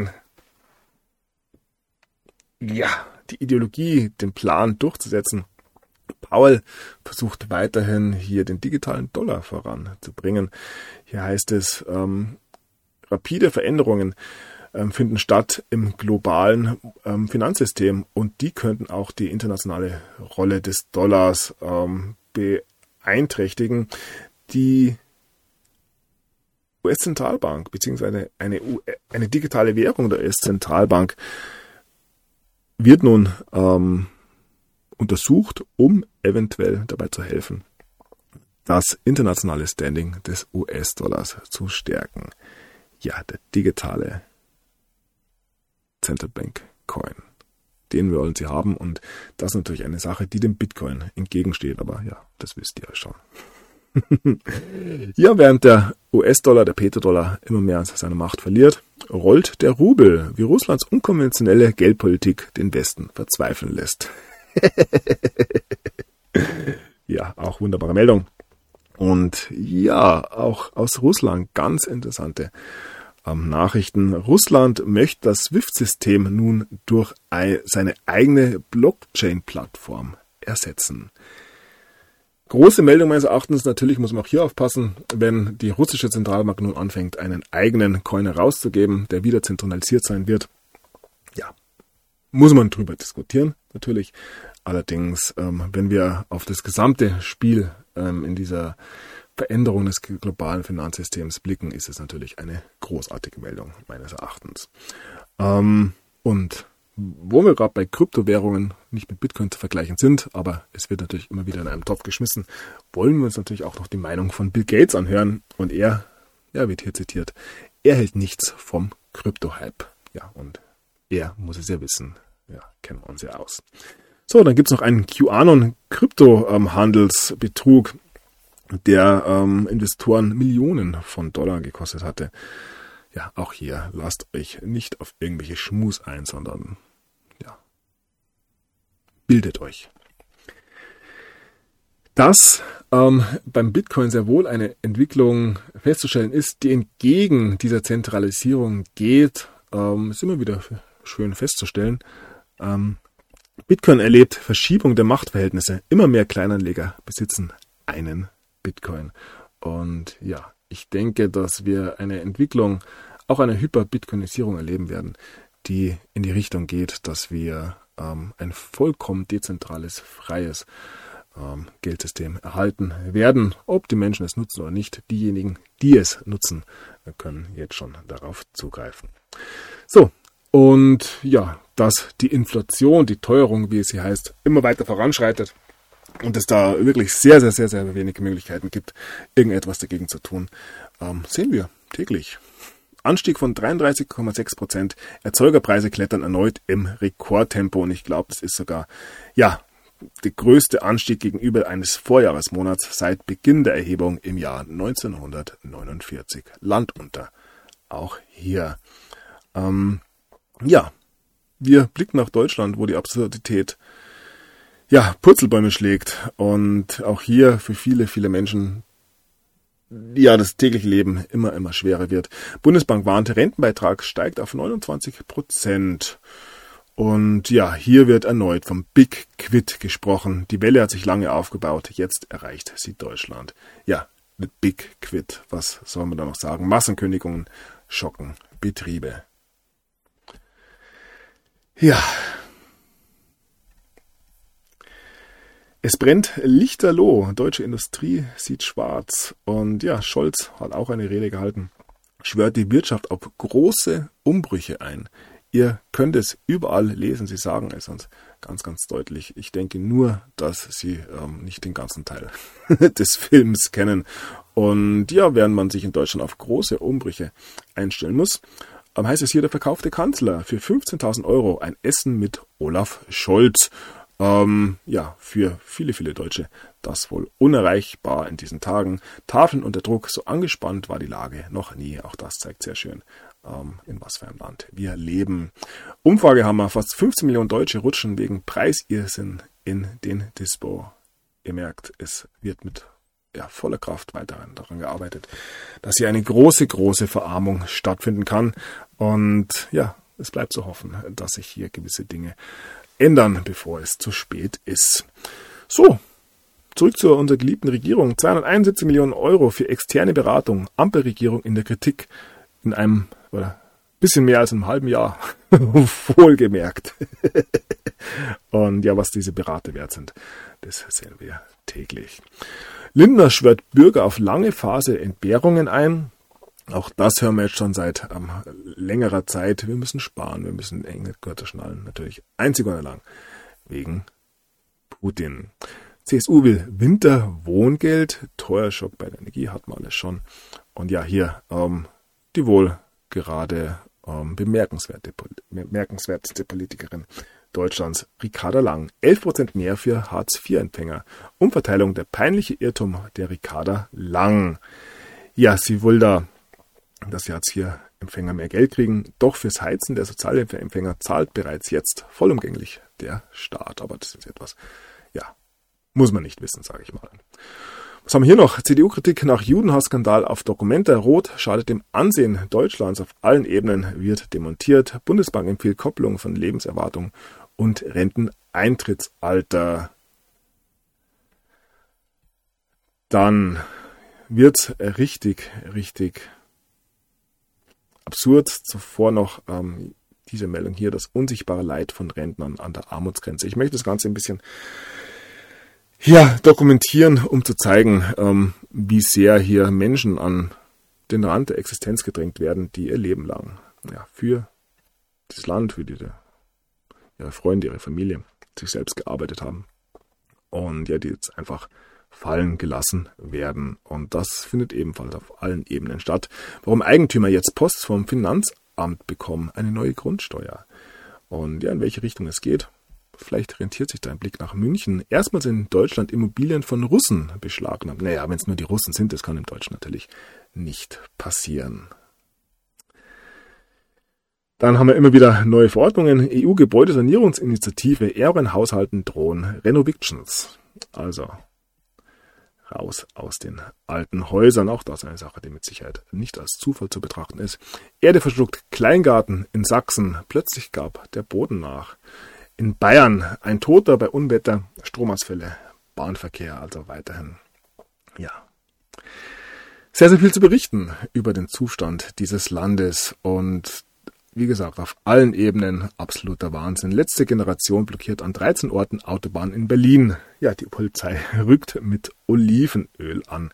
die Ideologie, den Plan durchzusetzen. Powell versucht weiterhin hier den digitalen Dollar voranzubringen. Hier heißt es, rapide Veränderungen finden statt im globalen Finanzsystem und die könnten auch die internationale Rolle des Dollars beeinträchtigen. Die US-Zentralbank bzw. eine digitale Währung der US-Zentralbank wird nun untersucht, um eventuell dabei zu helfen, das internationale Standing des US-Dollars zu stärken. Ja, der digitale Central Bank Coin. Den wollen sie haben und das ist natürlich eine Sache, die dem Bitcoin entgegensteht, aber ja, das wisst ihr ja schon. Ja, während der US-Dollar, der Petrodollar immer mehr seine Macht verliert, rollt der Rubel, wie Russlands unkonventionelle Geldpolitik den Westen verzweifeln lässt. Ja, auch wunderbare Meldung. Und ja, auch aus Russland ganz interessante Nachrichten. Russland möchte das SWIFT-System nun durch seine eigene Blockchain-Plattform ersetzen. Große Meldung meines Erachtens, natürlich muss man auch hier aufpassen, wenn die russische Zentralbank nun anfängt, einen eigenen Coin herauszugeben, der wieder zentralisiert sein wird. Ja, muss man drüber diskutieren, natürlich. Allerdings, wenn wir auf das gesamte Spiel in dieser Veränderung des globalen Finanzsystems blicken, ist es natürlich eine großartige Meldung meines Erachtens. Und wo wir gerade bei Kryptowährungen nicht mit Bitcoin zu vergleichen sind, aber es wird natürlich immer wieder in einem Topf geschmissen, wollen wir uns natürlich auch noch die Meinung von Bill Gates anhören. Und er wird hier zitiert, er hält nichts vom Krypto-Hype. Ja, und er muss es ja wissen. Ja, kennen wir uns ja aus. So, dann gibt es noch einen QAnon-Krypto-Handelsbetrug, der Investoren Millionen von Dollar gekostet hatte. Ja, auch hier lasst euch nicht auf irgendwelche Schmus ein, sondern bildet euch. Dass beim Bitcoin sehr wohl eine Entwicklung festzustellen ist, die entgegen dieser Zentralisierung geht, ist immer wieder schön festzustellen. Bitcoin erlebt Verschiebung der Machtverhältnisse. Immer mehr Kleinanleger besitzen einen Bitcoin. Und ja, ich denke, dass wir eine Entwicklung, auch eine Hyper-Bitcoinisierung erleben werden, die in die Richtung geht, dass wir ein vollkommen dezentrales, freies Geldsystem erhalten werden. Ob die Menschen es nutzen oder nicht, diejenigen, die es nutzen, können jetzt schon darauf zugreifen. So, und ja, dass die Inflation, die Teuerung, wie es hier heißt, immer weiter voranschreitet und es da wirklich sehr, sehr, sehr, sehr wenige Möglichkeiten gibt, irgendetwas dagegen zu tun, sehen wir täglich. Anstieg von 33,6%. Erzeugerpreise klettern erneut im Rekordtempo und ich glaube, das ist sogar, der größte Anstieg gegenüber eines Vorjahresmonats seit Beginn der Erhebung im Jahr 1949. Land unter. Auch hier. Wir blicken nach Deutschland, wo die Absurdität ja, Purzelbäume schlägt und auch hier für viele, viele Menschen ja das tägliche Leben immer schwerer wird. Bundesbank warnt, Rentenbeitrag steigt auf 29%. Und ja, hier wird erneut vom Big Quit gesprochen. Die Welle hat sich lange aufgebaut, jetzt erreicht sie Deutschland. Ja, the Big Quit, was soll man da noch sagen? Massenkündigungen schocken Betriebe. Ja. Es brennt lichterloh. Deutsche Industrie sieht schwarz. Und ja, Scholz hat auch eine Rede gehalten. Schwört die Wirtschaft auf große Umbrüche ein. Ihr könnt es überall lesen. Sie sagen es uns ganz deutlich. Ich denke nur, dass Sie nicht den ganzen Teil des Films kennen. Und ja, während man sich in Deutschland auf große Umbrüche einstellen muss, heißt es hier, der verkaufte Kanzler für 15.000 Euro ein Essen mit Olaf Scholz. Ja, für viele, viele Deutsche das wohl unerreichbar in diesen Tagen. Tafeln unter Druck, so angespannt war die Lage noch nie. Auch das zeigt sehr schön, in was für einem Land wir leben. Umfragehammer, fast 15 Millionen Deutsche rutschen wegen Preisirrsinn in den Dispo. Ihr merkt, es wird mit voller Kraft weiter daran gearbeitet, dass hier eine große Verarmung stattfinden kann. Und ja, es bleibt zu hoffen, dass sich hier gewisse Dinge ändern, bevor es zu spät ist. So, zurück zu unserer geliebten Regierung. 271 Millionen Euro für externe Beratung. Ampelregierung in der Kritik in einem bisschen mehr als einem halben Jahr. Wohlgemerkt. Und ja, was diese Berater wert sind, das sehen wir täglich. Lindner schwört Bürger auf lange Phase Entbehrungen ein. Auch das hören wir jetzt schon seit längerer Zeit. Wir müssen sparen, wir müssen enge Gürtel schnallen. Natürlich einzig und allein wegen Putin. CSU will Winterwohngeld. Teuer Schock bei der Energie, hat man alles schon. Und ja, hier die wohl gerade bemerkenswerteste Politikerin Deutschlands, Ricarda Lang. 11% mehr für Hartz-IV-Empfänger. Umverteilung, der peinliche Irrtum der Ricarda Lang. Ja, sie will dass die Hartz-IV-Empfänger mehr Geld kriegen. Doch fürs Heizen der Sozialhilfeempfänger zahlt bereits jetzt vollumgänglich der Staat. Aber das ist etwas, muss man nicht wissen, sage ich mal. Was haben wir hier noch? CDU-Kritik nach Judenhass-Skandal auf Documenta. Rot schadet dem Ansehen Deutschlands auf allen Ebenen, wird demontiert. Bundesbank empfiehlt Kopplung von Lebenserwartung und Renteneintrittsalter. Dann wird's richtig absurd. Zuvor noch diese Meldung hier, das unsichtbare Leid von Rentnern an der Armutsgrenze. Ich möchte das Ganze ein bisschen dokumentieren, um zu zeigen, wie sehr hier Menschen an den Rand der Existenz gedrängt werden, die ihr Leben lang für das Land, für ihre Freunde, ihre Familie, sich selbst gearbeitet haben. Und die jetzt einfach fallen gelassen werden. Und das findet ebenfalls auf allen Ebenen statt. Warum Eigentümer jetzt Post vom Finanzamt bekommen, eine neue Grundsteuer. Und in welche Richtung es geht. Vielleicht rentiert sich da ein Blick nach München. Erstmals in Deutschland Immobilien von Russen beschlagnahmt. Naja, wenn es nur die Russen sind, das kann im Deutschen natürlich nicht passieren. Dann haben wir immer wieder neue Verordnungen. EU-Gebäudesanierungsinitiative, ärmeren Haushalten drohen Renovictions. Also raus aus den alten Häusern. Auch das ist eine Sache, die mit Sicherheit nicht als Zufall zu betrachten ist. Erde verschluckt Kleingarten in Sachsen. Plötzlich gab der Boden nach. In Bayern ein Toter bei Unwetter, Stromausfälle, Bahnverkehr, also weiterhin. Sehr viel zu berichten über den Zustand dieses Landes und wie gesagt, auf allen Ebenen absoluter Wahnsinn. Letzte Generation blockiert an 13 Orten Autobahn in Berlin. Ja, die Polizei rückt mit Olivenöl an.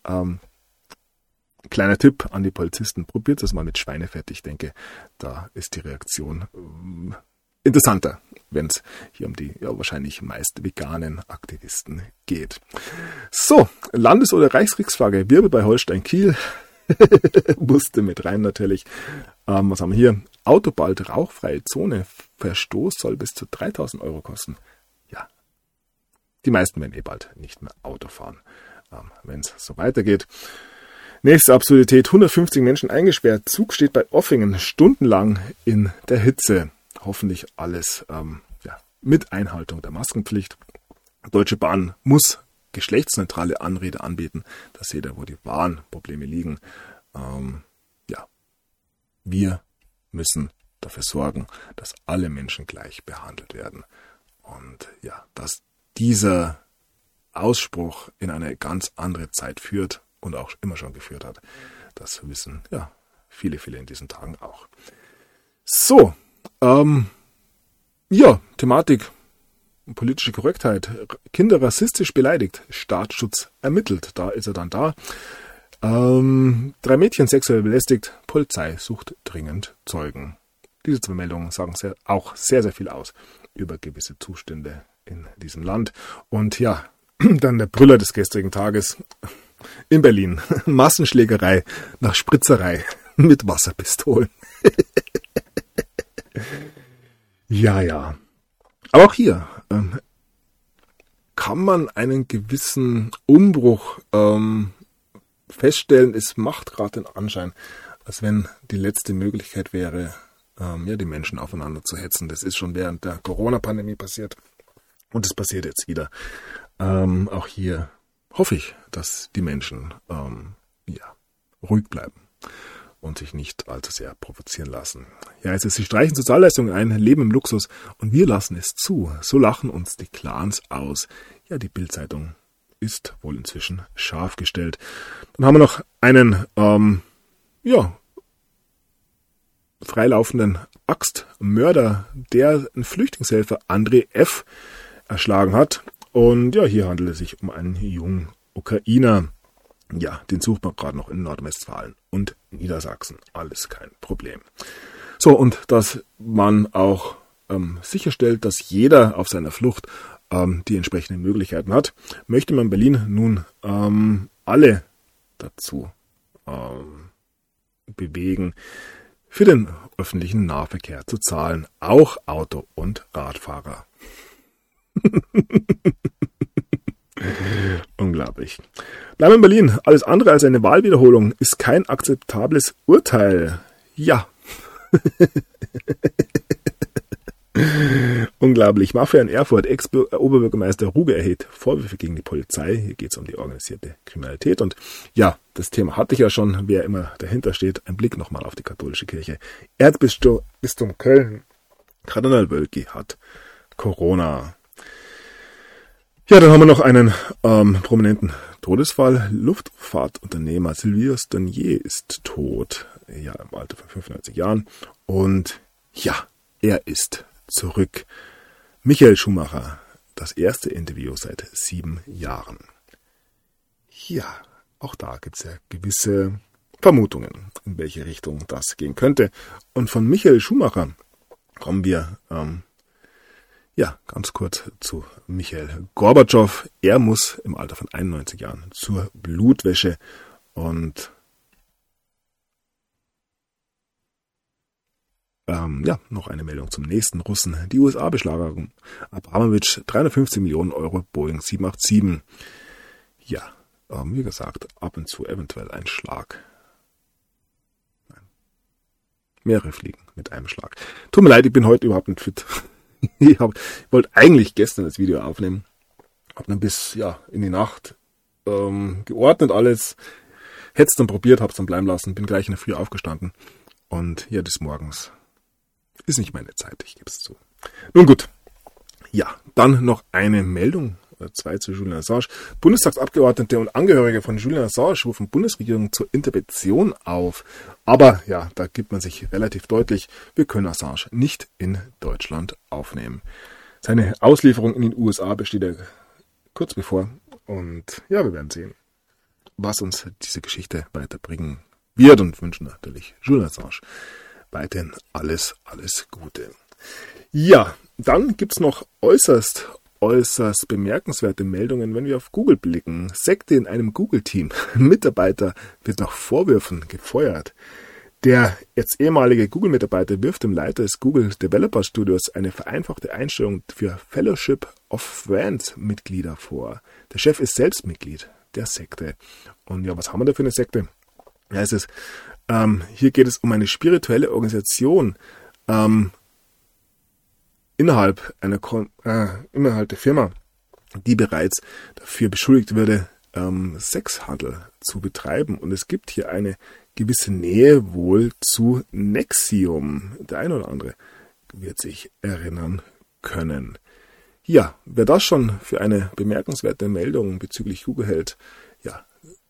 Kleiner Tipp an die Polizisten, probiert es mal mit Schweinefett. Ich denke, da ist die Reaktion interessanter, wenn es hier um die wahrscheinlich meist veganen Aktivisten geht. So, Landes- oder Reichskriegsflagge, Wirbel bei Holstein Kiel. Musste mit rein natürlich. Was haben wir hier? Auto bald rauchfreie Zone. Verstoß soll bis zu 3.000 Euro kosten. Ja, die meisten werden bald nicht mehr Auto fahren, wenn es so weitergeht. Nächste Absurdität. 150 Menschen eingesperrt. Zug steht bei Offingen stundenlang in der Hitze. Hoffentlich alles mit Einhaltung der Maskenpflicht. Deutsche Bahn muss geschlechtsneutrale Anrede anbieten. Da seht ihr, wo die wahren Probleme liegen. Wir müssen dafür sorgen, dass alle Menschen gleich behandelt werden. Und ja, dass dieser Ausspruch in eine ganz andere Zeit führt und auch immer schon geführt hat, das wissen ja viele in diesen Tagen auch. So, Thematik politische Korrektheit. Kinder rassistisch beleidigt, Staatsschutz ermittelt. Da ist er dann da. 3 Mädchen sexuell belästigt, Polizei sucht dringend Zeugen. Diese 2 Meldungen sagen auch sehr viel aus über gewisse Zustände in diesem Land. Und ja, dann der Brüller des gestrigen Tages in Berlin. Massenschlägerei nach Spritzerei mit Wasserpistolen. Ja. Aber auch hier kann man einen gewissen Umbruch feststellen. Es macht gerade den Anschein, als wenn die letzte Möglichkeit wäre, die Menschen aufeinander zu hetzen. Das ist schon während der Corona-Pandemie passiert und es passiert jetzt wieder. Auch hier hoffe ich, dass die Menschen ruhig bleiben und sich nicht allzu sehr provozieren lassen. Ja, sie streichen Sozialleistungen ein, leben im Luxus und wir lassen es zu. So lachen uns die Clans aus. Ja, die Bild-Zeitung ist wohl inzwischen scharf gestellt. Dann haben wir noch einen freilaufenden Axtmörder, der einen Flüchtlingshelfer Andrei F. erschlagen hat. Und ja, hier handelt es sich um einen jungen Ukrainer. Ja, den sucht man gerade noch in Nordrhein-Westfalen und Niedersachsen. Alles kein Problem. So, und dass man auch sicherstellt, dass jeder auf seiner Flucht die entsprechenden Möglichkeiten hat, möchte man Berlin nun alle dazu bewegen, für den öffentlichen Nahverkehr zu zahlen, auch Auto- und Radfahrer. Unglaublich. Bleiben in Berlin. Alles andere als eine Wahlwiederholung ist kein akzeptables Urteil. Ja. Unglaublich. Mafia in Erfurt. Ex-Oberbürgermeister Ruge erhebt Vorwürfe gegen die Polizei. Hier geht es um die organisierte Kriminalität. Und ja, das Thema hatte ich ja schon. Wer immer dahinter steht, ein Blick nochmal auf die katholische Kirche. Erzbistum Köln. Kardinal Wölki hat Corona. Ja, dann haben wir noch einen prominenten Todesfall. Luftfahrtunternehmer Sylvius Donier ist tot. Ja, im Alter von 95 Jahren. Und ja, er ist zurück. Michael Schumacher, das erste Interview seit 7 Jahren. Ja, auch da gibt es ja gewisse Vermutungen, in welche Richtung das gehen könnte. Und von Michael Schumacher kommen wir ganz kurz zu Michail Gorbatschow. Er muss im Alter von 91 Jahren zur Blutwäsche und noch eine Meldung zum nächsten Russen. Die USA beschlagen Abramowitsch 350 Millionen Euro Boeing 787. Ja, wie gesagt, ab und zu eventuell ein Schlag. Nein. Mehrere Fliegen mit einem Schlag. Tut mir leid, ich bin heute überhaupt nicht fit. Ich wollte eigentlich gestern das Video aufnehmen. Hab dann bis in die Nacht geordnet alles. Hätte es dann probiert, hab's dann bleiben lassen. Bin gleich in der Früh aufgestanden. Und ja, des Morgens ist nicht meine Zeit, ich gebe es zu. Nun gut. Ja, dann noch eine Meldung. 2 zu Julian Assange. Bundestagsabgeordnete und Angehörige von Julian Assange rufen Bundesregierung zur Intervention auf. Aber ja, da gibt man sich relativ deutlich, wir können Assange nicht in Deutschland aufnehmen. Seine Auslieferung in den USA besteht ja kurz bevor. Und ja, wir werden sehen, was uns diese Geschichte weiterbringen wird und wünschen natürlich Julian Assange weiterhin alles Gute. Ja, dann gibt's noch äußerst bemerkenswerte Meldungen, wenn wir auf Google blicken. Sekte in einem Google-Team. Mitarbeiter wird nach Vorwürfen gefeuert. Der jetzt ehemalige Google-Mitarbeiter wirft dem Leiter des Google Developer Studios eine vereinfachte Einstellung für Fellowship of Friends-Mitglieder vor. Der Chef ist selbst Mitglied der Sekte. Und ja, was haben wir da für eine Sekte? Ja, hier geht es um eine spirituelle Organisation, innerhalb der Firma. die bereits dafür beschuldigt würde, Sexhandel zu betreiben. Und es gibt hier eine gewisse Nähe wohl zu Nexium. Der eine oder andere wird sich erinnern können. Ja, wer das schon für eine bemerkenswerte Meldung bezüglich Google hält, ja,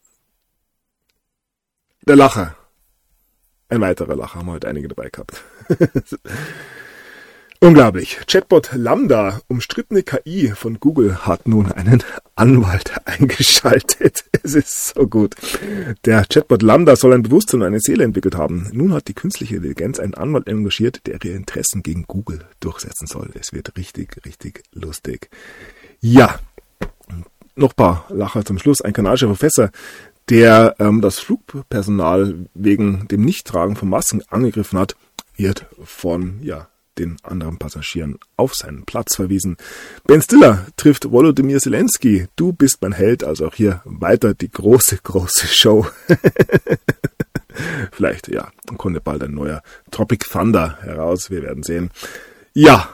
der Lacher. Ein weiterer Lacher, haben wir heute einige dabei gehabt. Unglaublich. Chatbot Lambda, umstrittene KI von Google, hat nun einen Anwalt eingeschaltet. Es ist so gut. Der Chatbot Lambda soll ein Bewusstsein und eine Seele entwickelt haben. Nun hat die künstliche Intelligenz einen Anwalt engagiert, der ihre Interessen gegen Google durchsetzen soll. Es wird richtig, richtig lustig. Ja, noch ein paar Lacher zum Schluss. Ein kanadischer Professor, der das Flugpersonal wegen dem Nichttragen von Masken angegriffen hat, wird von, den anderen Passagieren auf seinen Platz verwiesen. Ben Stiller trifft Volodymyr Zelensky. Du bist mein Held, also auch hier weiter die große, große Show. Vielleicht, kommt bald ein neuer Tropic Thunder heraus. Wir werden sehen. Ja,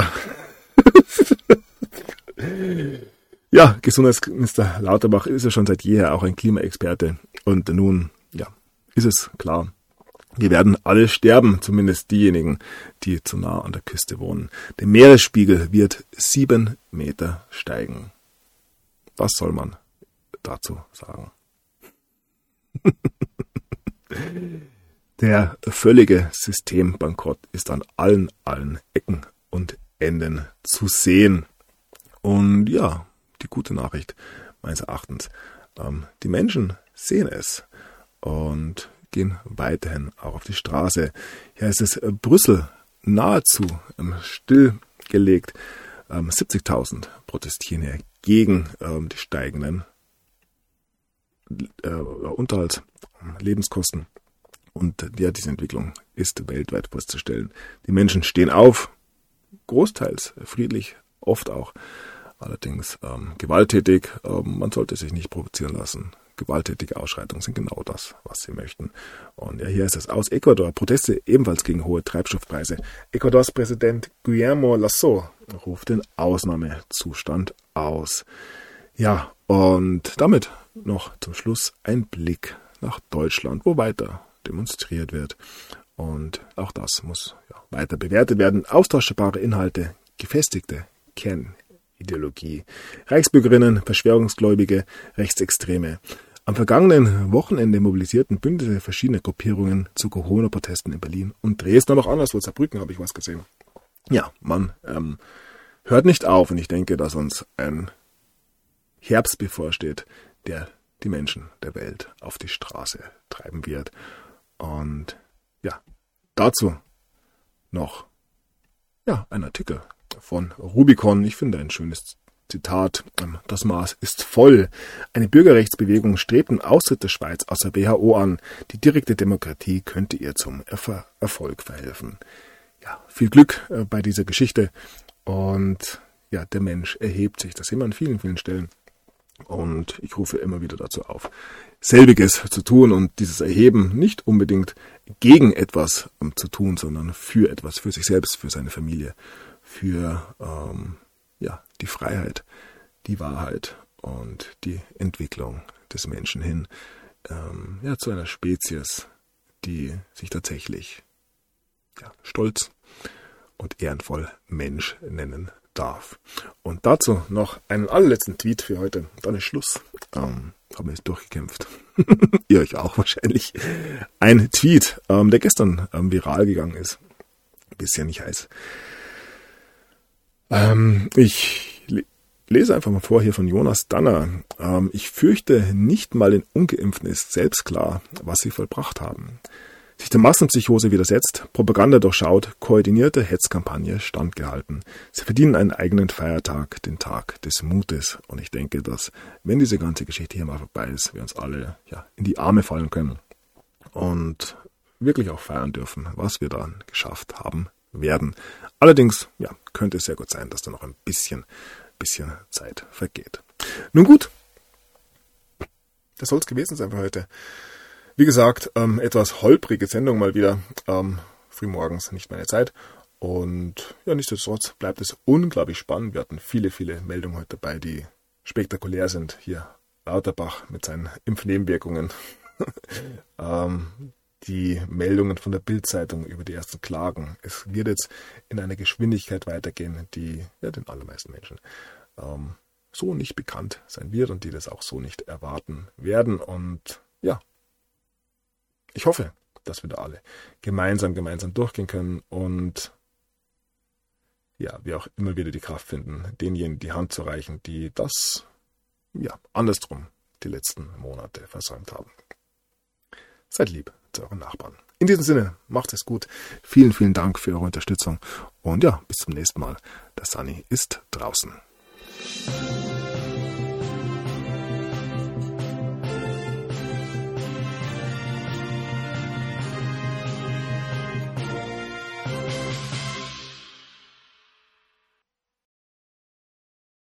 Gesundheitsminister Lauterbach ist ja schon seit jeher auch ein Klimaexperte. Und nun, ist es klar. Wir werden alle sterben, zumindest diejenigen, die zu nah an der Küste wohnen. Der Meeresspiegel wird 7 Meter steigen. Was soll man dazu sagen? Der völlige Systembankrott ist an allen Ecken und Enden zu sehen. Und die gute Nachricht meines Erachtens, die Menschen sehen es und gehen weiterhin auch auf die Straße. Hier ist es Brüssel nahezu stillgelegt. 70.000 protestieren hier gegen die steigenden Unterhaltslebenskosten. Und diese Entwicklung ist weltweit festzustellen. Die Menschen stehen auf, großteils friedlich, oft auch allerdings gewalttätig. Man sollte sich nicht provozieren lassen. Gewalttätige Ausschreitungen sind genau das, was sie möchten. Und hier ist es aus Ecuador. Proteste ebenfalls gegen hohe Treibstoffpreise. Ecuadors Präsident Guillermo Lasso ruft den Ausnahmezustand aus. Ja, und damit noch zum Schluss ein Blick nach Deutschland, wo weiter demonstriert wird. Und auch das muss weiter bewertet werden. Austauschbare Inhalte, gefestigte Kernideologie, Reichsbürgerinnen, Verschwörungsgläubige, Rechtsextreme. Am vergangenen Wochenende mobilisierten Bündnisse verschiedene Gruppierungen zu Corona-Protesten in Berlin und Dresden, aber auch anderswo, Saarbrücken habe ich was gesehen. Ja, man hört nicht auf und ich denke, dass uns ein Herbst bevorsteht, der die Menschen der Welt auf die Straße treiben wird. Und dazu noch ein Artikel von Rubicon. Ich finde ein schönes Zitat. Das Maß ist voll. Eine Bürgerrechtsbewegung strebt den Austritt der Schweiz aus der WHO an. Die direkte Demokratie könnte ihr zum Erfolg verhelfen. Ja, viel Glück bei dieser Geschichte. Und der Mensch erhebt sich. Das sehen wir an vielen, vielen Stellen. Und ich rufe immer wieder dazu auf, selbiges zu tun und dieses Erheben nicht unbedingt gegen etwas zu tun, sondern für etwas, für sich selbst, für seine Familie, für die Freiheit, die Wahrheit und die Entwicklung des Menschen hin zu einer Spezies, die sich tatsächlich stolz und ehrenvoll Mensch nennen darf. Und dazu noch einen allerletzten Tweet für heute. Dann ist Schluss. Haben wir jetzt durchgekämpft. Ihr euch auch wahrscheinlich. Ein Tweet, der gestern viral gegangen ist. Ein bisschen nicht heiß. Ich lese einfach mal vor hier von Jonas Danner. Ich fürchte, nicht mal den Ungeimpften ist selbst klar, was sie vollbracht haben. Sich der Massenpsychose widersetzt, Propaganda durchschaut, koordinierte Hetzkampagne standgehalten. Sie verdienen einen eigenen Feiertag, den Tag des Mutes. Und ich denke, dass, wenn diese ganze Geschichte hier mal vorbei ist, wir uns alle in die Arme fallen können und wirklich auch feiern dürfen, was wir dann geschafft haben werden. Allerdings, könnte es sehr gut sein, dass da noch ein bisschen Zeit vergeht. Nun gut, das soll es gewesen sein für heute. Wie gesagt, etwas holprige Sendung mal wieder. Frühmorgens nicht meine Zeit. Und ja, nichtsdestotrotz bleibt es unglaublich spannend. Wir hatten viele, viele Meldungen heute dabei, die spektakulär sind. Hier Lauterbach mit seinen Impfnebenwirkungen. Die Meldungen von der Bild-Zeitung über die ersten Klagen. Es wird jetzt in einer Geschwindigkeit weitergehen, die den allermeisten Menschen so nicht bekannt sein wird und die das auch so nicht erwarten werden. Und ja, ich hoffe, dass wir da alle gemeinsam durchgehen können und ja, wir auch immer wieder die Kraft finden, denjenigen die Hand zu reichen, die das andersrum die letzten Monate versäumt haben. Seid lieb zu euren Nachbarn. In diesem Sinne, macht es gut. Vielen, vielen Dank für eure Unterstützung und ja, bis zum nächsten Mal. Der Sunny ist draußen.